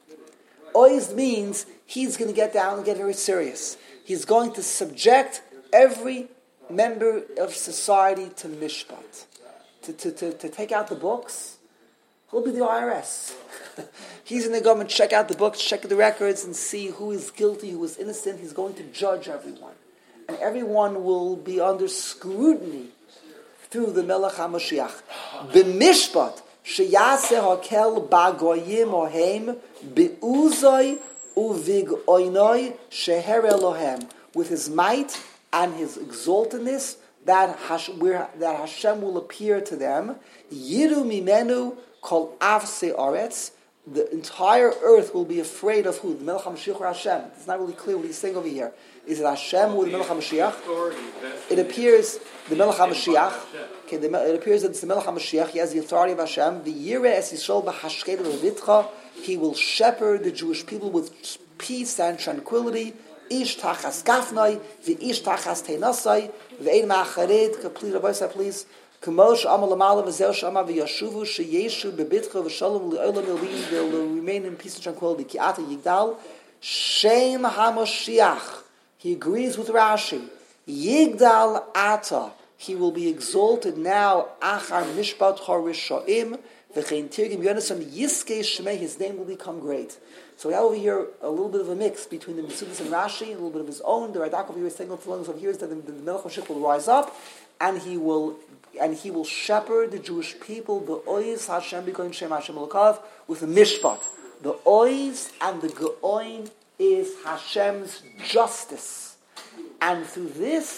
Oiz means he's going to get down and get very serious. He's going to subject every member of society to mishpat, to, to, to, to take out the books. He'll be the I R S. He's going to go and check out the books, check the records, and see who is guilty, who is innocent. He's going to judge everyone. And everyone will be under scrutiny through the Melech HaMashiach. B'mishpat. Sheyase hakel bagoyim ohem beuzoi uvig oinoi sheher Elohem, with his might and his exaltedness that Hash, where, that Hashem will appear to them. Yiru mimenu kol avse aretz. The entire earth will be afraid of who? The Melech HaMashiach or Hashem? It's not really clear what he's saying over here. Is it Hashem or the Melech HaMashiach? It appears the Melech HaMashiach. Okay, the, it appears that it's the Melech HaMashiach. He has the authority of Hashem. The Yireh es Yisrael b'hashked v'vitcha. He will shepherd the Jewish people with peace and tranquility. Ish tachas gafnai v'ish tachas teinasai v'ein ma'achared. Complete Rabbi Say, please. K'mosh amal amala v'zel shama v'yashuvu sheyeshu b'bitcha v'shalom l'olam they'll remain in peace and tranquility. Ki ata yigdal Shem HaMashiach. He agrees with Rashi. Yigdal ata. He will be exalted now. Achar mishpat harishaim v'chein tirgim yonasan yiskei shmei. His name will become great. So we have over here a little bit of a mix between the Mitzudas and Rashi, a little bit of his own. The Radak over here is saying over here is that the, the Melech HaMashiach will rise up, and he will and he will shepherd the Jewish people. The oiz Hashem b'koyin Shem Hashem Elokav with a mishpat. The oiz and the geoin is Hashem's justice, and through this,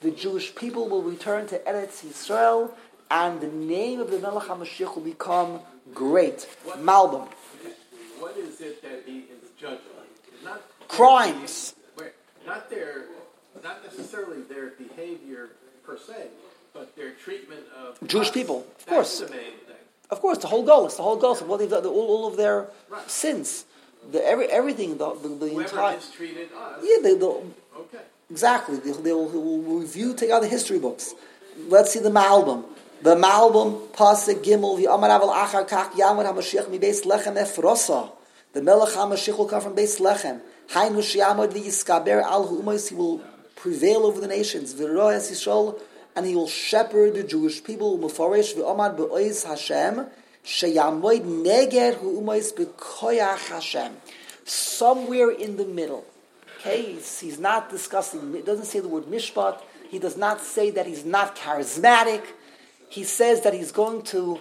the Jewish people will return to Eretz Yisrael, and the name of the Melech HaMashiach will become great. What- Malbim. What is it that he is judging? Not Crimes. Wait, not their, not necessarily their behavior per se, but their treatment of Jewish us. people, of That's course. the main thing. Of course, the whole goal. It's the whole goal. So what they've done, all, all of their Right. sins, the every everything, the, the, the Whoever entire. mistreated us. Yeah, they, they'll, Okay. exactly. They, they will, will review, take out the history books. Let's see the Malbim. The Malbim, Pasuk Gimel, the Amar Aval Achar Kach Yamar HaMashiach mi Beis Lechem Efrosa. The Melech HaMashiach will come from Beis Lechem. Hainu Sheyamod v'yiskaber al ha'umayis. He will prevail over the nations. V'roh es Yisrael, and he will shepherd the Jewish people. U'meforesh v'omad b'oiz Hashem sheyamod neged ha'umayis b'koyach Hashem. Somewhere in the middle. Okay, he's, he's not discussing. It doesn't say the word mishpat. He does not say that he's not charismatic. He says that he's going to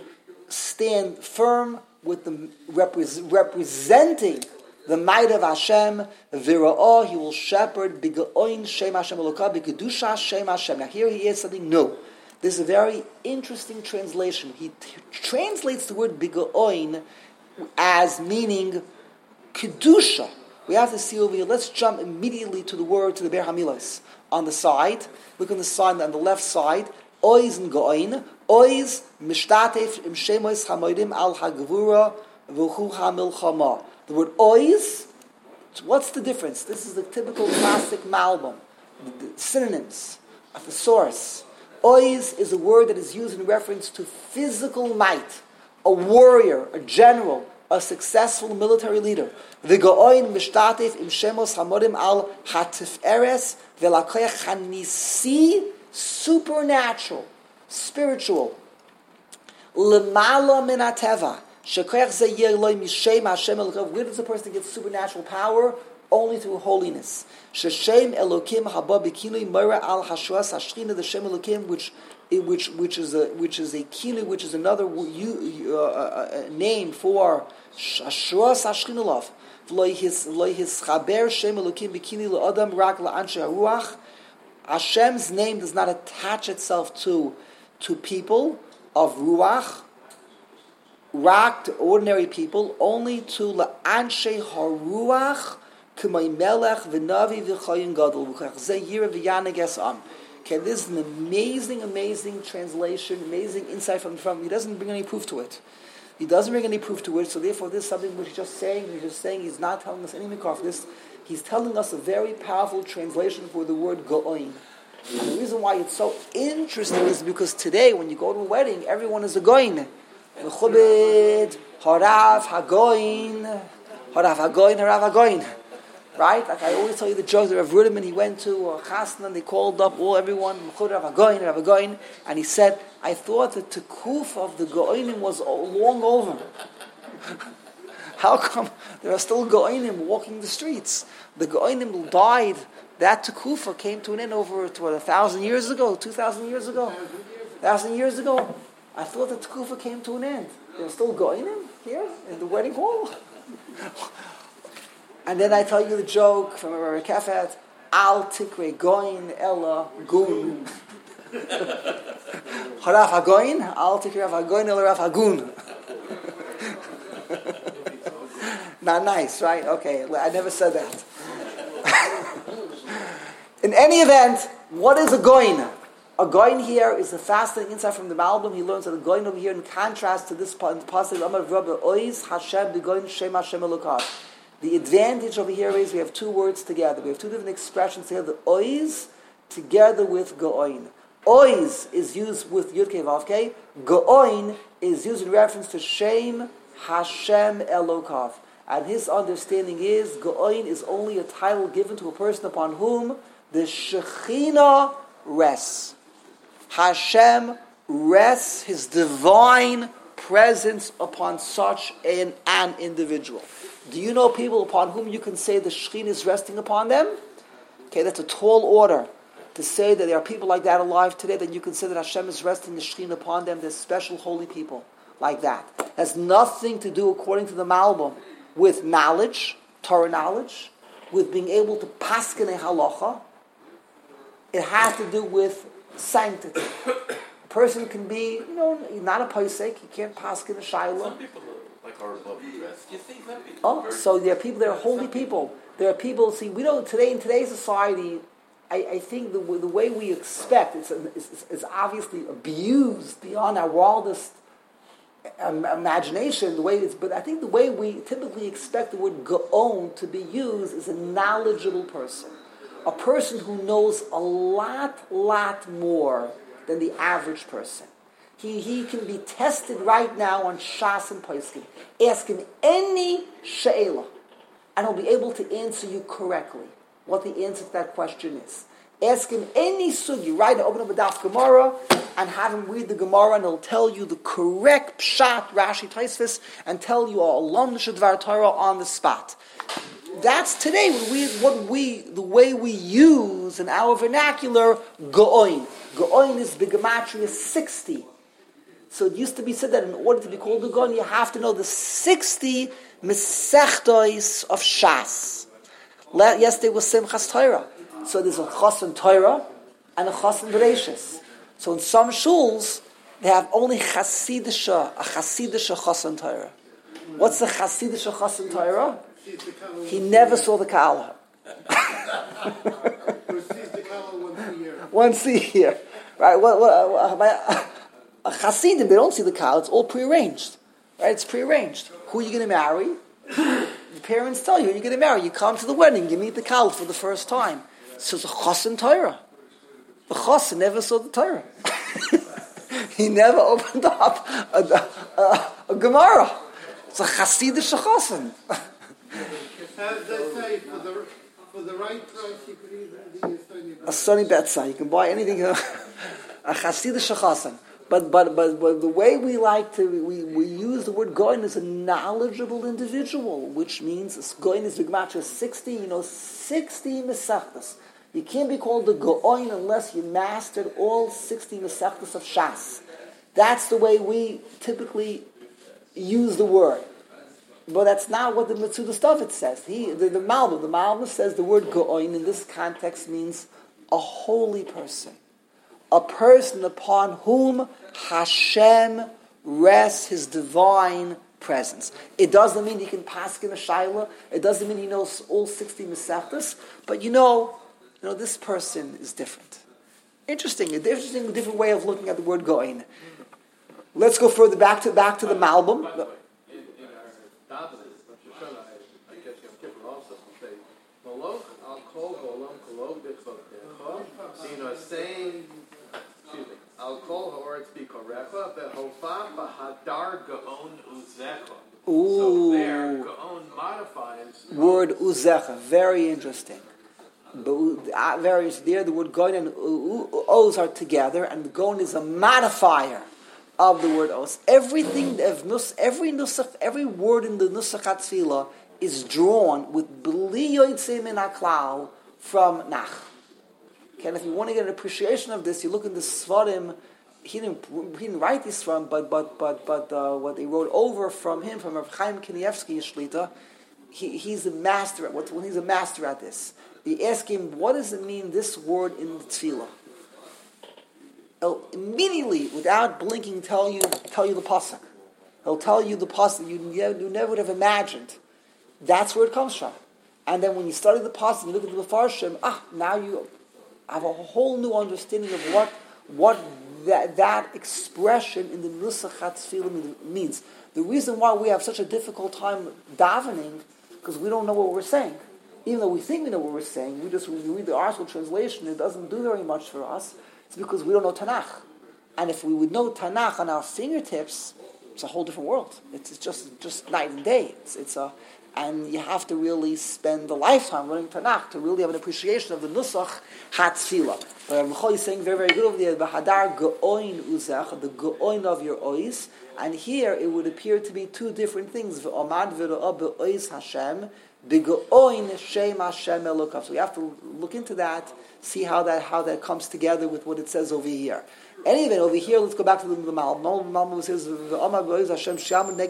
stand firm with the repre- representing the might of Hashem. Vira'ah, he will shepherd b'ga'oin shem Hashem elokah b'kedusha shem Hashem. Now here he is something new. This is a very interesting translation. He t- translates the word b'ga'oin as meaning kedusha. We have to see over here. Let's jump immediately to the word, to the Ber Hamilos. On the side, look on the side, on the left side, oiz and go'in, oiz mishtatef im shemois hamoidim al hagvura v'chu hamilchama. The word oiz, what's the difference? This is the typical classic Malbim. The, the synonyms, a thesaurus. Oiz is a word that is used in reference to physical might, a warrior, a general, a successful military leader. V'go'oin mishtatef im shemos hamodim al hatif'eres v'lakoyach hanisi, supernatural, spiritual. L'mala min hateva shekoyach zeyeh loy mishem Hashem elokav. Where does a person get supernatural power? Only through holiness. Sheshem Elokim haba b'kinui moira al hashras hashchina, the Shem Elokim, which which which is a which is a kinu, which is another uh, uh, name for hashras hashchina love. V'loy his v'loy his chaber Shem Elokim b'kinui le'adam rak la'anshe haruach. Hashem's name does not attach itself to to people of ruach, rak, to ordinary people, only to la'anshe haruach. Okay, this is an amazing, amazing translation, amazing insight from from. He doesn't bring any proof to it. He doesn't bring any proof to it. So therefore, this is something which he's just saying. He's just saying. He's not telling us any mikar for this. He's telling us a very powerful translation for the word go'oin. And the reason why it's so interesting is because today, when you go to a wedding, everyone is a goin. Mechubed, harav hagoin, harav hagoin, harav hagoin. Right? Like I always tell you the joke that Rav Ruderman, he went to a chasna and they called up all everyone, Rav Hagoyin, Rav Hagoyin, and he said, I thought the tekuf of the Go'inim was long over. How come there are still Go'inim walking the streets? The Go'inim died, that tekufa came to an end over to what, a thousand years ago, two thousand years ago, a thousand years ago. I thought the tekufa came to an end. There are still Go'inim here in the wedding hall. And then I tell you the joke from a Kefet, Al tikre goin ella gun. Haraf hagoin, al tikre hagoin ella raf hagun. Not nice, right? Okay, I never said that. In any event, what is a goin? A goin here is a fasting insight from the Malbim. He learns that a goin over here, in contrast to this passage, Amar Rabbi Oiz Hashem begoin Shem Hashem Elokav. The advantage over here is we have two words together. We have two different expressions here. The oiz together with go'oin. Oiz is used with Yud Kei Vav Kei. Go'oin is used in reference to Shem Hashem Elokav. And his understanding is go'oin is only a title given to a person upon whom the Shekhinah rests. Hashem rests his divine presence upon such an, an individual. Do you know people upon whom you can say the Shekhinah is resting upon them? Okay, that's a tall order to say that there are people like that alive today, that you can say that Hashem is resting the Shekhinah upon them. There's special holy people like that. It has nothing to do, according to the Malbim, with knowledge, Torah knowledge, with being able to paskin a halacha. It has to do with sanctity. A person can be, you know, not a paisek, he can't pass in a shiloh. Some people like are above dressed. You see some people. Oh, so there are people, there are holy people. There are people, see, we don't, today, in today's society, I, I think the, the way we expect, it's, it's, it's obviously abused beyond our wildest um, imagination, the way it's, but I think the way we typically expect the word gaon to be used is a knowledgeable person. A person who knows a lot, lot more than the average person. He, he can be tested right now on Shas and Poskim. Ask him any she'ela, and he'll be able to answer you correctly what the answer to that question is. Ask him any sugi, right? Open up a daf Gemara and have him read the Gemara, and he'll tell you the correct pshat, Rashi, Tosfos, and tell you all Lom Shadvar Torah on the spot. That's today what we, what we, the way we use in our vernacular, Go'oin. Go'oin is B'gematria sixty. So it used to be said that in order to be called a Go'oin, you have to know the sixty Mesechtos of Shas. Yesterday was Simchas Torah. So there's a Chosan Torah and a Chosan Bereshis. So in some shuls, they have only Chasidisha, a Chasidisha Chosan Torah. What's the Chasidisha Chosan Torah? He never saw the Kala. Once a year. Right? Well, well, uh, a Hasidim, they don't see the Kala. It's all prearranged. Right? It's prearranged. Who are you going to marry? The parents tell you who you're going to marry. You come to the wedding. You meet the Kala for the first time. So it's a Chosan Torah. The Chosan never saw the Torah. He never opened up a, a, a, a Gemara. It's a Hasidish Chosan. As they say, for the, for the right price, you could even be a Sonny Betza. You can buy anything. A Hasidish Chosan. But, but but but the way we like to we, we use the word goin as a knowledgeable individual, which means goin is b'gematria sixty. You know, sixty mesachtas. You can't be called a goin unless you mastered all sixty mesachtas of Shas. That's the way we typically use the word. But that's not what the Metzudah Stavit says. He the, the Malbim the Malbim says the word goin in this context means a holy person. A person upon whom Hashem rests His divine presence. It doesn't mean he can pass in a shaila. It doesn't mean he knows all sixty mesechtas. But you know, you know, this person is different. Interesting, an interesting, different way of looking at the word goin. Let's go further back to back to the Malbim. By the way, in, in our davening, Rosh Hashanah, I, I guess Yom Kippur also will say, Moloch al kol ha'olam kol b'choktecha. You know, saying. I'll call ha'oretz b'korecha be'hofa b'hadar gaon uzecha. So there, gaon modifies word uzecha. Very interesting. But very there, the word gaon and oz are together, and the gaon is a modifier of the word oz. Everything of nus, every nusach, every word in the nusach hatzila is drawn with b'li yotzei min haklal from nach. And if you want to get an appreciation of this, you look in the Svarim. He didn't, he didn't write these from, but but but but uh, what they wrote over from him, from Rav Chaim Kanievsky Shlita, he he's a master at what when he's a master at this. They ask him, what does it mean this word in the tefillah? He'll immediately, without blinking, tell you tell you the pasuk. He'll tell you the pasuk you you never would have imagined. That's where it comes from. And then when you study the pasuk, you look at the Mefarshim, ah, now you have a whole new understanding of what what that, that expression in the Nusach HaTfilah means. The reason why we have such a difficult time davening, because we don't know what we're saying. Even though we think we know what we're saying, we just when you read the article translation, it doesn't do very much for us. It's because we don't know Tanakh. And if we would know Tanakh on our fingertips, it's a whole different world. It's, it's just just night and day. It's, it's a And you have to really spend a lifetime learning Tanakh to really have an appreciation of the Nusach HaTfilah. But Rav Chol is saying very, very good over there, B'hadar Go'oin Uzech, the Go'oin of your Ois. And here it would appear to be two different things. V'omad v'ro'ah b'ois Hashem, b'go'oin Shem Hashem Elokav. So we have to look into that, see how that how that comes together with what it says over here. Anyway, over here, let's go back to the Malbim. Malbim says,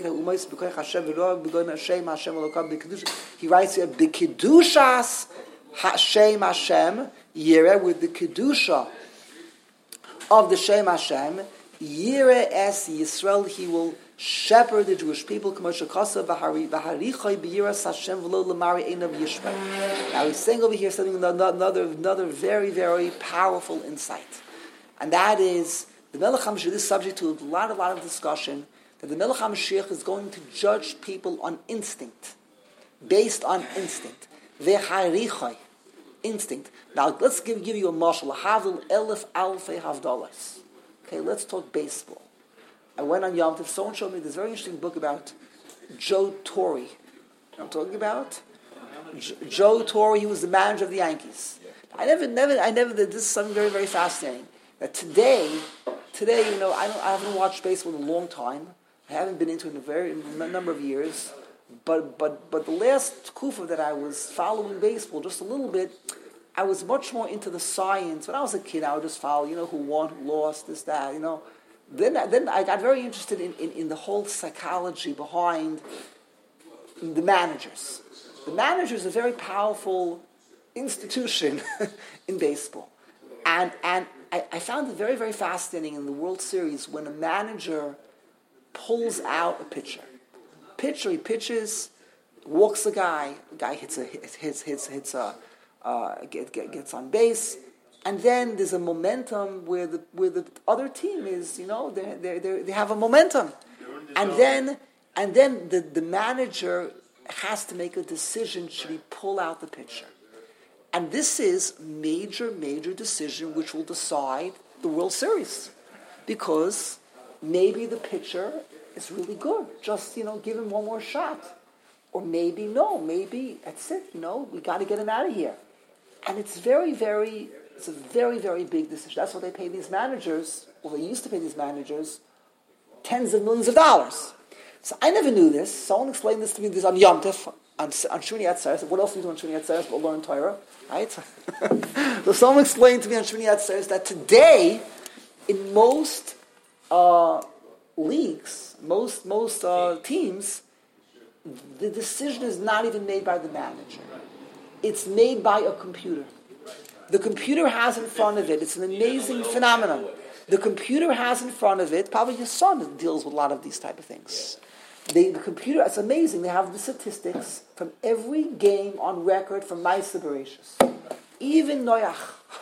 he writes here, B'kedushas Hashem Hashem, Yireh, with the Kedusha of the Shem Hashem, Yireh es Yisrael, he will shepherd the Jewish people. Now he's saying over here something, another, another very, very powerful insight. And that is, the Melech HaMashiach is subject to a lot, a lot of discussion, that the Melech HaMashiach is going to judge people on instinct, based on instinct. V'harichai, instinct. Now let's give, give you a mashal. Havil elef alfei havdalas. Okay, let's talk baseball. I went on Yom Tov. Someone showed me this very interesting book about Joe Torre. You know what I'm talking about? J- Joe Torre. He was the manager of the Yankees. I never, never, I never. This is something very, very fascinating. That today, today, you know, I don't, I haven't watched baseball in a long time. I haven't been into it in a very in a number of years. But, but, but the last kufa that I was following baseball just a little bit, I was much more into the science. When I was a kid, I would just follow, you know, who won, who lost, this, that, you know. Then, then I got very interested in, in, in the whole psychology behind the managers. The manager is a very powerful institution in baseball. And, and I, I found it very, very fascinating in the World Series when a manager pulls out a pitcher. Pitcher, he pitches, walks a guy, the guy hits a hits hits hits, hits a uh, get, get, gets on base, and then there's a momentum where the where the other team is, you know, they they they have a momentum, and then and then the, the manager has to make a decision: should he pull out the pitcher? And this is major major decision which will decide the World Series, because maybe the pitcher is really good. Just, you know, give him one more shot. Or maybe no, maybe that's it, you know, we got to get him out of here. And it's very, very, it's a very, very big decision. That's what they pay these managers, or they used to pay these managers, tens of millions of dollars. So I never knew this. Someone explained this to me this on Yom Tov, on, on Shmini Atzeres. What else do you do on Shmini Atzeres but learn Torah, right? So someone explained to me on Shmini Atzeres that today, in most uh, leagues, most most uh, teams, the decision is not even made by the manager. It's made by a computer. The computer has in front of it, it's an amazing phenomenon. The computer has in front of it, probably your son deals with a lot of these type of things. They, the computer, it's amazing, they have the statistics from every game on record from Ma'aseh Bereishis. Even Noach.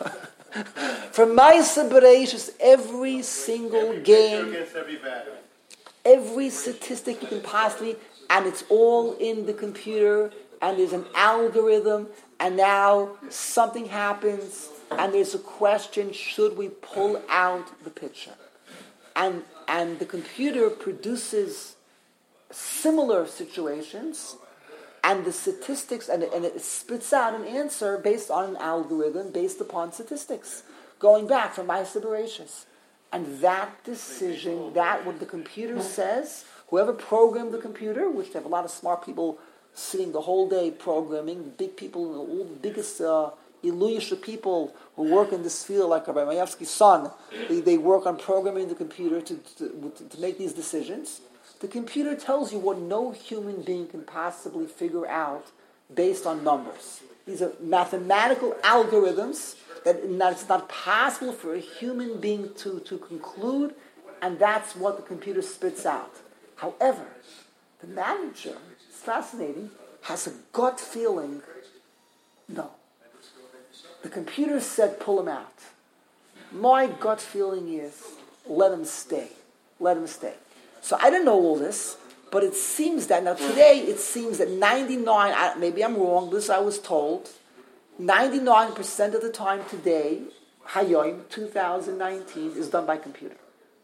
From Ma'aseh Bereishis, every single Every game, against every batter. every statistic you can possibly, and it's all in the computer, and there's an algorithm, and now something happens, and there's a question, should we pull out the pitcher? And and the computer produces similar situations, and the statistics, and it, and it spits out an answer based on an algorithm, based upon statistics, going back from Ma'aseh Bereishis. And that decision, that what the computer says, whoever programmed the computer, which they have a lot of smart people sitting the whole day programming, big people, all the biggest uh, Iluyish people who work in this field, like Rabbi Mayevsky's son, they, they work on programming the computer to, to, to make these decisions. The computer tells you what no human being can possibly figure out based on numbers. These are mathematical algorithms that it's not possible for a human being to, to conclude, and that's what the computer spits out. However, the manager, it's fascinating, has a gut feeling, no. The computer said pull him out. My gut feeling is let him stay. Let him stay. So I didn't know all this, but it seems that, now today it seems that ninety-nine, maybe I'm wrong, this I was told, ninety-nine percent of the time today, Hayoim, two thousand nineteen, is done by computer.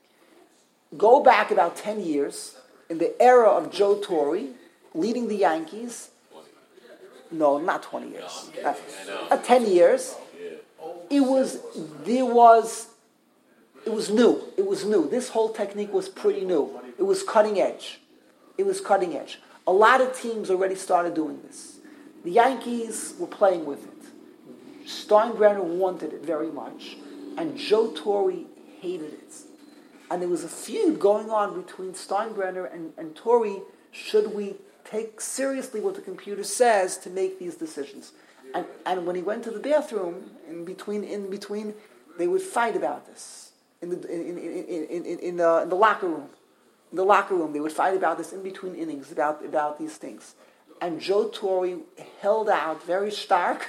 Go back about ten years, in the era of Joe Torre, leading the Yankees, no, not twenty years, uh, uh, ten years, it was, there was, it was new, it was new. This whole technique was pretty new. It was cutting edge. It was cutting edge. A lot of teams already started doing this. The Yankees were playing with it. Steinbrenner wanted it very much, and Joe Torre hated it. And there was a feud going on between Steinbrenner and, and Torre. Should we take seriously what the computer says to make these decisions? And, and when he went to the bathroom, in between, in between, they would fight about this in the in in in, in, in, the, in the locker room. In the locker room, they would fight about this in between innings about about these things. And Joe Torre held out very stark.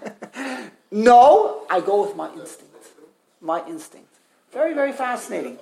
No, I go with my instinct. My instinct. Very, very fascinating.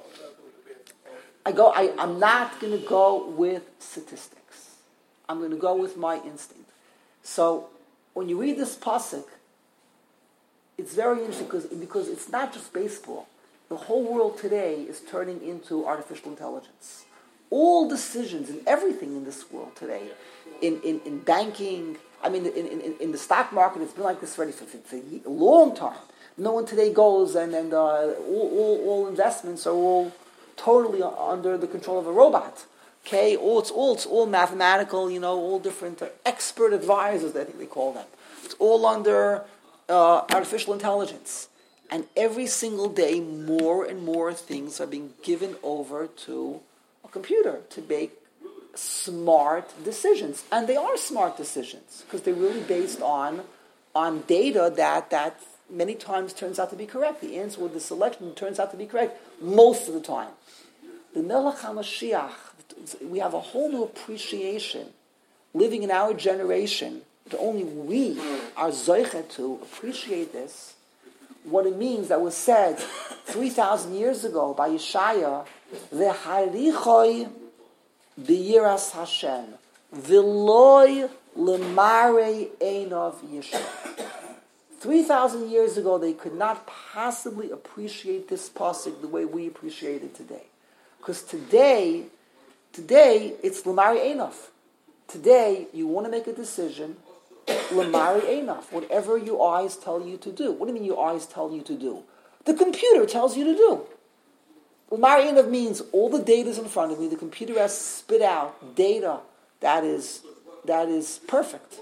I go. I, I'm not going to go with statistics. I'm going to go with my instinct. So when you read this pasuk, it's very interesting because because it's not just baseball. The whole world today is turning into artificial intelligence. All decisions and everything in this world today, in, in, in banking, I mean, in, in, in the stock market, it's been like this already for, for a long time. No one today goes and, and uh, all, all, all investments are all totally under the control of a robot. Okay, all it's all it's all mathematical, you know, all different uh, expert advisors, I think they call them. It's all under uh, artificial intelligence. And every single day, more and more things are being given over to a computer to make smart decisions. And they are smart decisions because they're really based on on data that, that many times turns out to be correct. The answer with the selection turns out to be correct most of the time. The Melech HaMashiach, we have a whole new appreciation living in our generation that only we are zoichet to appreciate this. What it means that was said three thousand years ago by Yeshaya, V'harichoi b'yiras Hashem, v'loi l'marei einov Yeshua. Three thousand years ago, they could not possibly appreciate this pasuk the way we appreciate it today. Because today, today, it's l'marei einov. Today, you want to make a decision, l'marei einov, whatever your eyes tell you to do. What do you mean your eyes tell you to do? The computer tells you to do. L'marei einov means all the data is in front of me. The computer has spit out data that is that is perfect.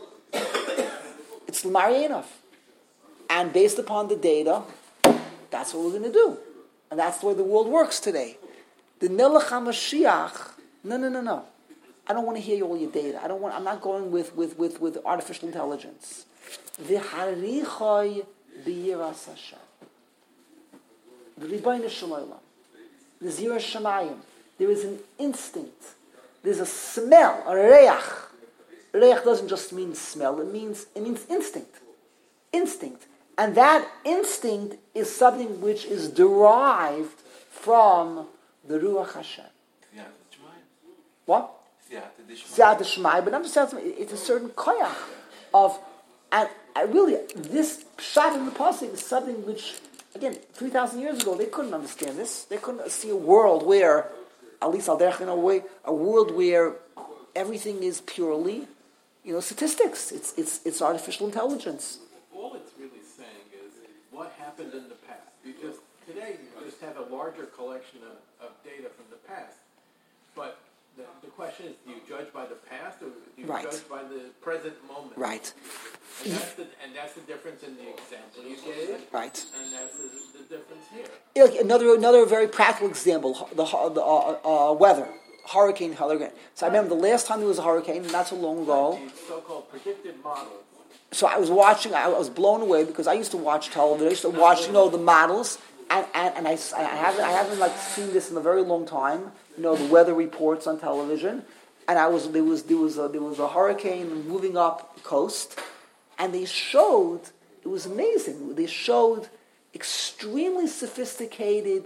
It's l'marei einov. And based upon the data, that's what we're going to do. And that's the way the world works today. The Melech HaMashiach, no, no, no, no. I don't want to hear all your data. I don't want. I'm not going with with with, with artificial intelligence. V'harichoi b'yiras Hashem. The Rebbeinu Shalom. The Zira Shemayim. There is an instinct. There's a smell, a reach. Reich doesn't just mean smell. It means it means instinct. Instinct. And that instinct is something which is derived from the Ruach Hashem. What? Siyat Shemai, but I'm just saying it's a certain koyach of, and I really, this shot in the pasuk is something which, again, three thousand years ago, they couldn't understand this. They couldn't see a world where, at least al derech in a way, a world where everything is purely, you know, statistics. It's it's it's artificial intelligence. All it's really saying is what happened in the past. You just today you just have a larger collection of, of data from the past, but the, the question is: do you judge by the past, or do you right. judge by the present moment? Right. And that's the and that's the difference in the example you gave. Right. And that's the, the difference here. Yeah, like another another very practical example: the the uh, uh, weather. Hurricane, hurricane. So I remember the last time there was a hurricane, not so long ago. These so-called predicted models. So I was watching, I was blown away because I used to watch television. I used to watch, you know, the models, and, and, and I, I haven't, I haven't like seen this in a very long time. You know, the weather reports on television, and I was there was there was a, there was a hurricane moving up the coast, and they showed it was amazing. They showed extremely sophisticated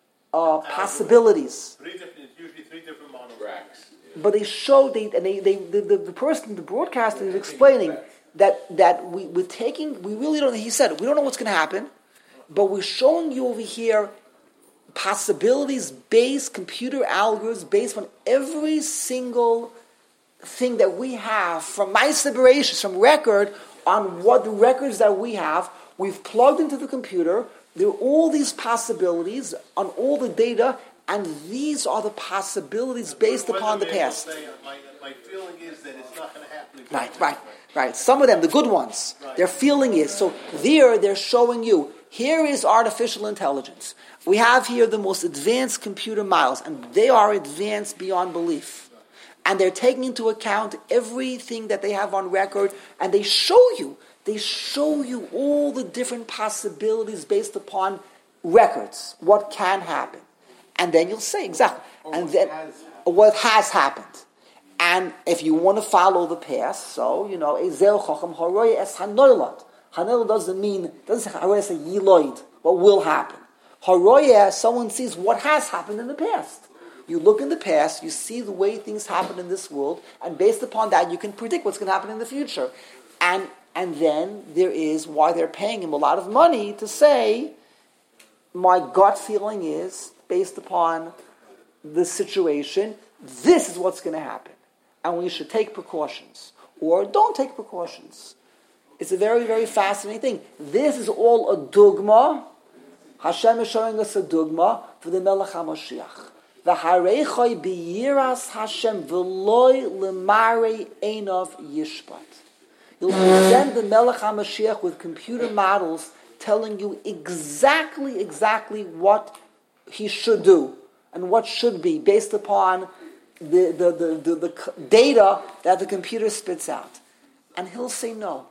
uh, possibilities. Three different, usually three different models. But they showed, they, and they, they the, the, the person, the broadcaster is explaining that that we, we're taking, we really don't, he said, we don't know what's going to happen, but we're showing you over here possibilities based, computer algorithms based on every single thing that we have from my separations, from record, on what the records that we have, we've plugged into the computer. There are all these possibilities on all the data, and these are the possibilities based One upon the of them past. will say, my, my feeling is that it's not going to happen again. Right, right, right. Some of them, the good ones, their feeling is. So there, they're showing you, here is artificial intelligence. We have here the most advanced computer models, and they are advanced beyond belief. And they're taking into account everything that they have on record, and they show you They show you all the different possibilities based upon records, what can happen. And then you'll say, exactly. Or and what then has what has happened. And if you want to follow the past, so, you know, Ezel Chacham Haroy Es Hanoilad. Hanoilad doesn't mean, doesn't say Haroy Es Yiloid, what will happen. Haroy, someone sees what has happened in the past. You look in the past, you see the way things happen in this world, and based upon that, you can predict what's going to happen in the future. And and then there is why they're paying him a lot of money to say, my gut feeling is, based upon the situation, this is what's going to happen. And we should take precautions. Or don't take precautions. It's a very, very fascinating thing. This is all a dogma. Hashem is showing us a dogma for the Melech HaMashiach. V'harechoi biyiras Hashem v'loi lemare einov yishpat. You'll present the Melech HaMashiach with computer models telling you exactly, exactly what he should do and what should be based upon the, the, the, the, the data that the computer spits out. And he'll say no.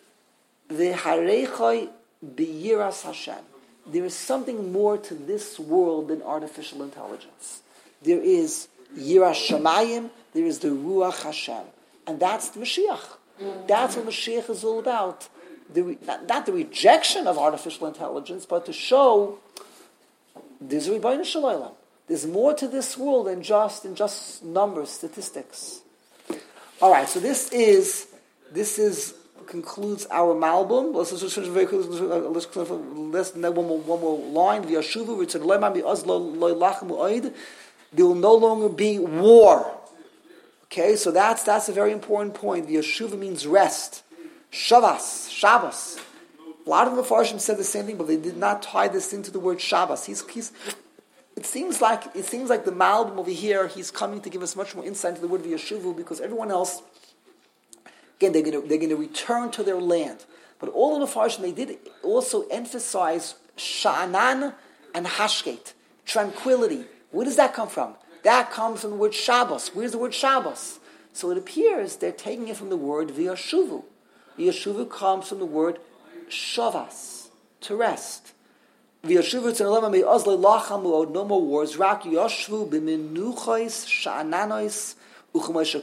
V'harechoi biyiras Hashem. There is something more to this world than artificial intelligence. There is Yiras Shamayim, there is the Ruach Hashem. And that's the Mashiach. That's what Mashiach is all about. The re, not, not the rejection of artificial intelligence, but to show there's a Rebbeinu Shalom. There's more to this world than just, than just numbers, statistics. All right, so this is, this is, concludes our Malbim. Let's just finish very quickly. Let's let's one more one more line. V'yashuvu return le'man bi'az lo lachem u'oid. There will no longer be war. Okay, so that's that's a very important point. V'yashuvu means rest. Shabbos, Shabbos. A lot of the Farshim said the same thing, but they did not tie this into the word Shabbos. He's, he's it seems like it seems like the Malbim over here. He's coming to give us much more insight into the word v'yashuvu because everyone else. Again, they're going to, they're going to return to their land. But all of the Farshim, they did also emphasize Sha'anan and Hashket, tranquility. Where does that come from? That comes from the word Shabbos. Where's the word Shabbos? So it appears they're taking it from the word V'yashuvu. V'yashuvu comes from the word Shavas, to rest. V'yashuvu tz'nelema me'oz le'lachamu, no more wars. Rak yashvu b'menuchos sha'ananois. The Melech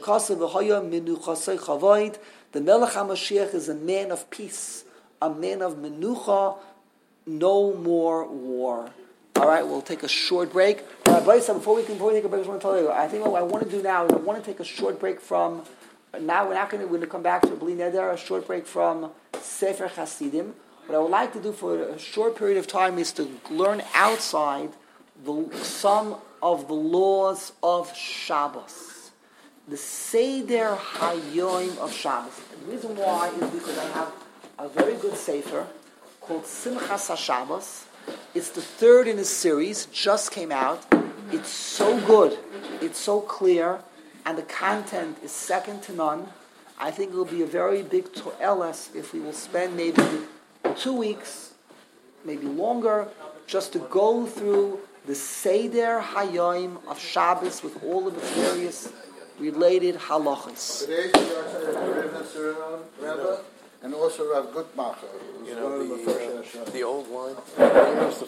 HaMashiach is a man of peace, a man of menucha, no more war. All right, we'll take a short break. Uh, before we can before we take a break, I want to tell you, I think what I want to do now is I want to take a short break from, now we're not going to, we're going to come back to Bli Neder, a short break from Sefer Hasidim. What I would like to do for a short period of time is to learn outside the, some of the laws of Shabbos. The Seder Hayoim of Shabbos. The reason why is because I have a very good Sefer called Simchas HaShabbos. It's the third in a series, just came out. It's so good, it's so clear, and the content is second to none. I think it will be a very big to'eles if we will spend maybe two weeks, maybe longer, just to go through the Seder Hayoim of Shabbos with all of its various related halachas. Today's Rabbi, and also Rav Gutmacher, who's You one know, of the the, first uh, the old line.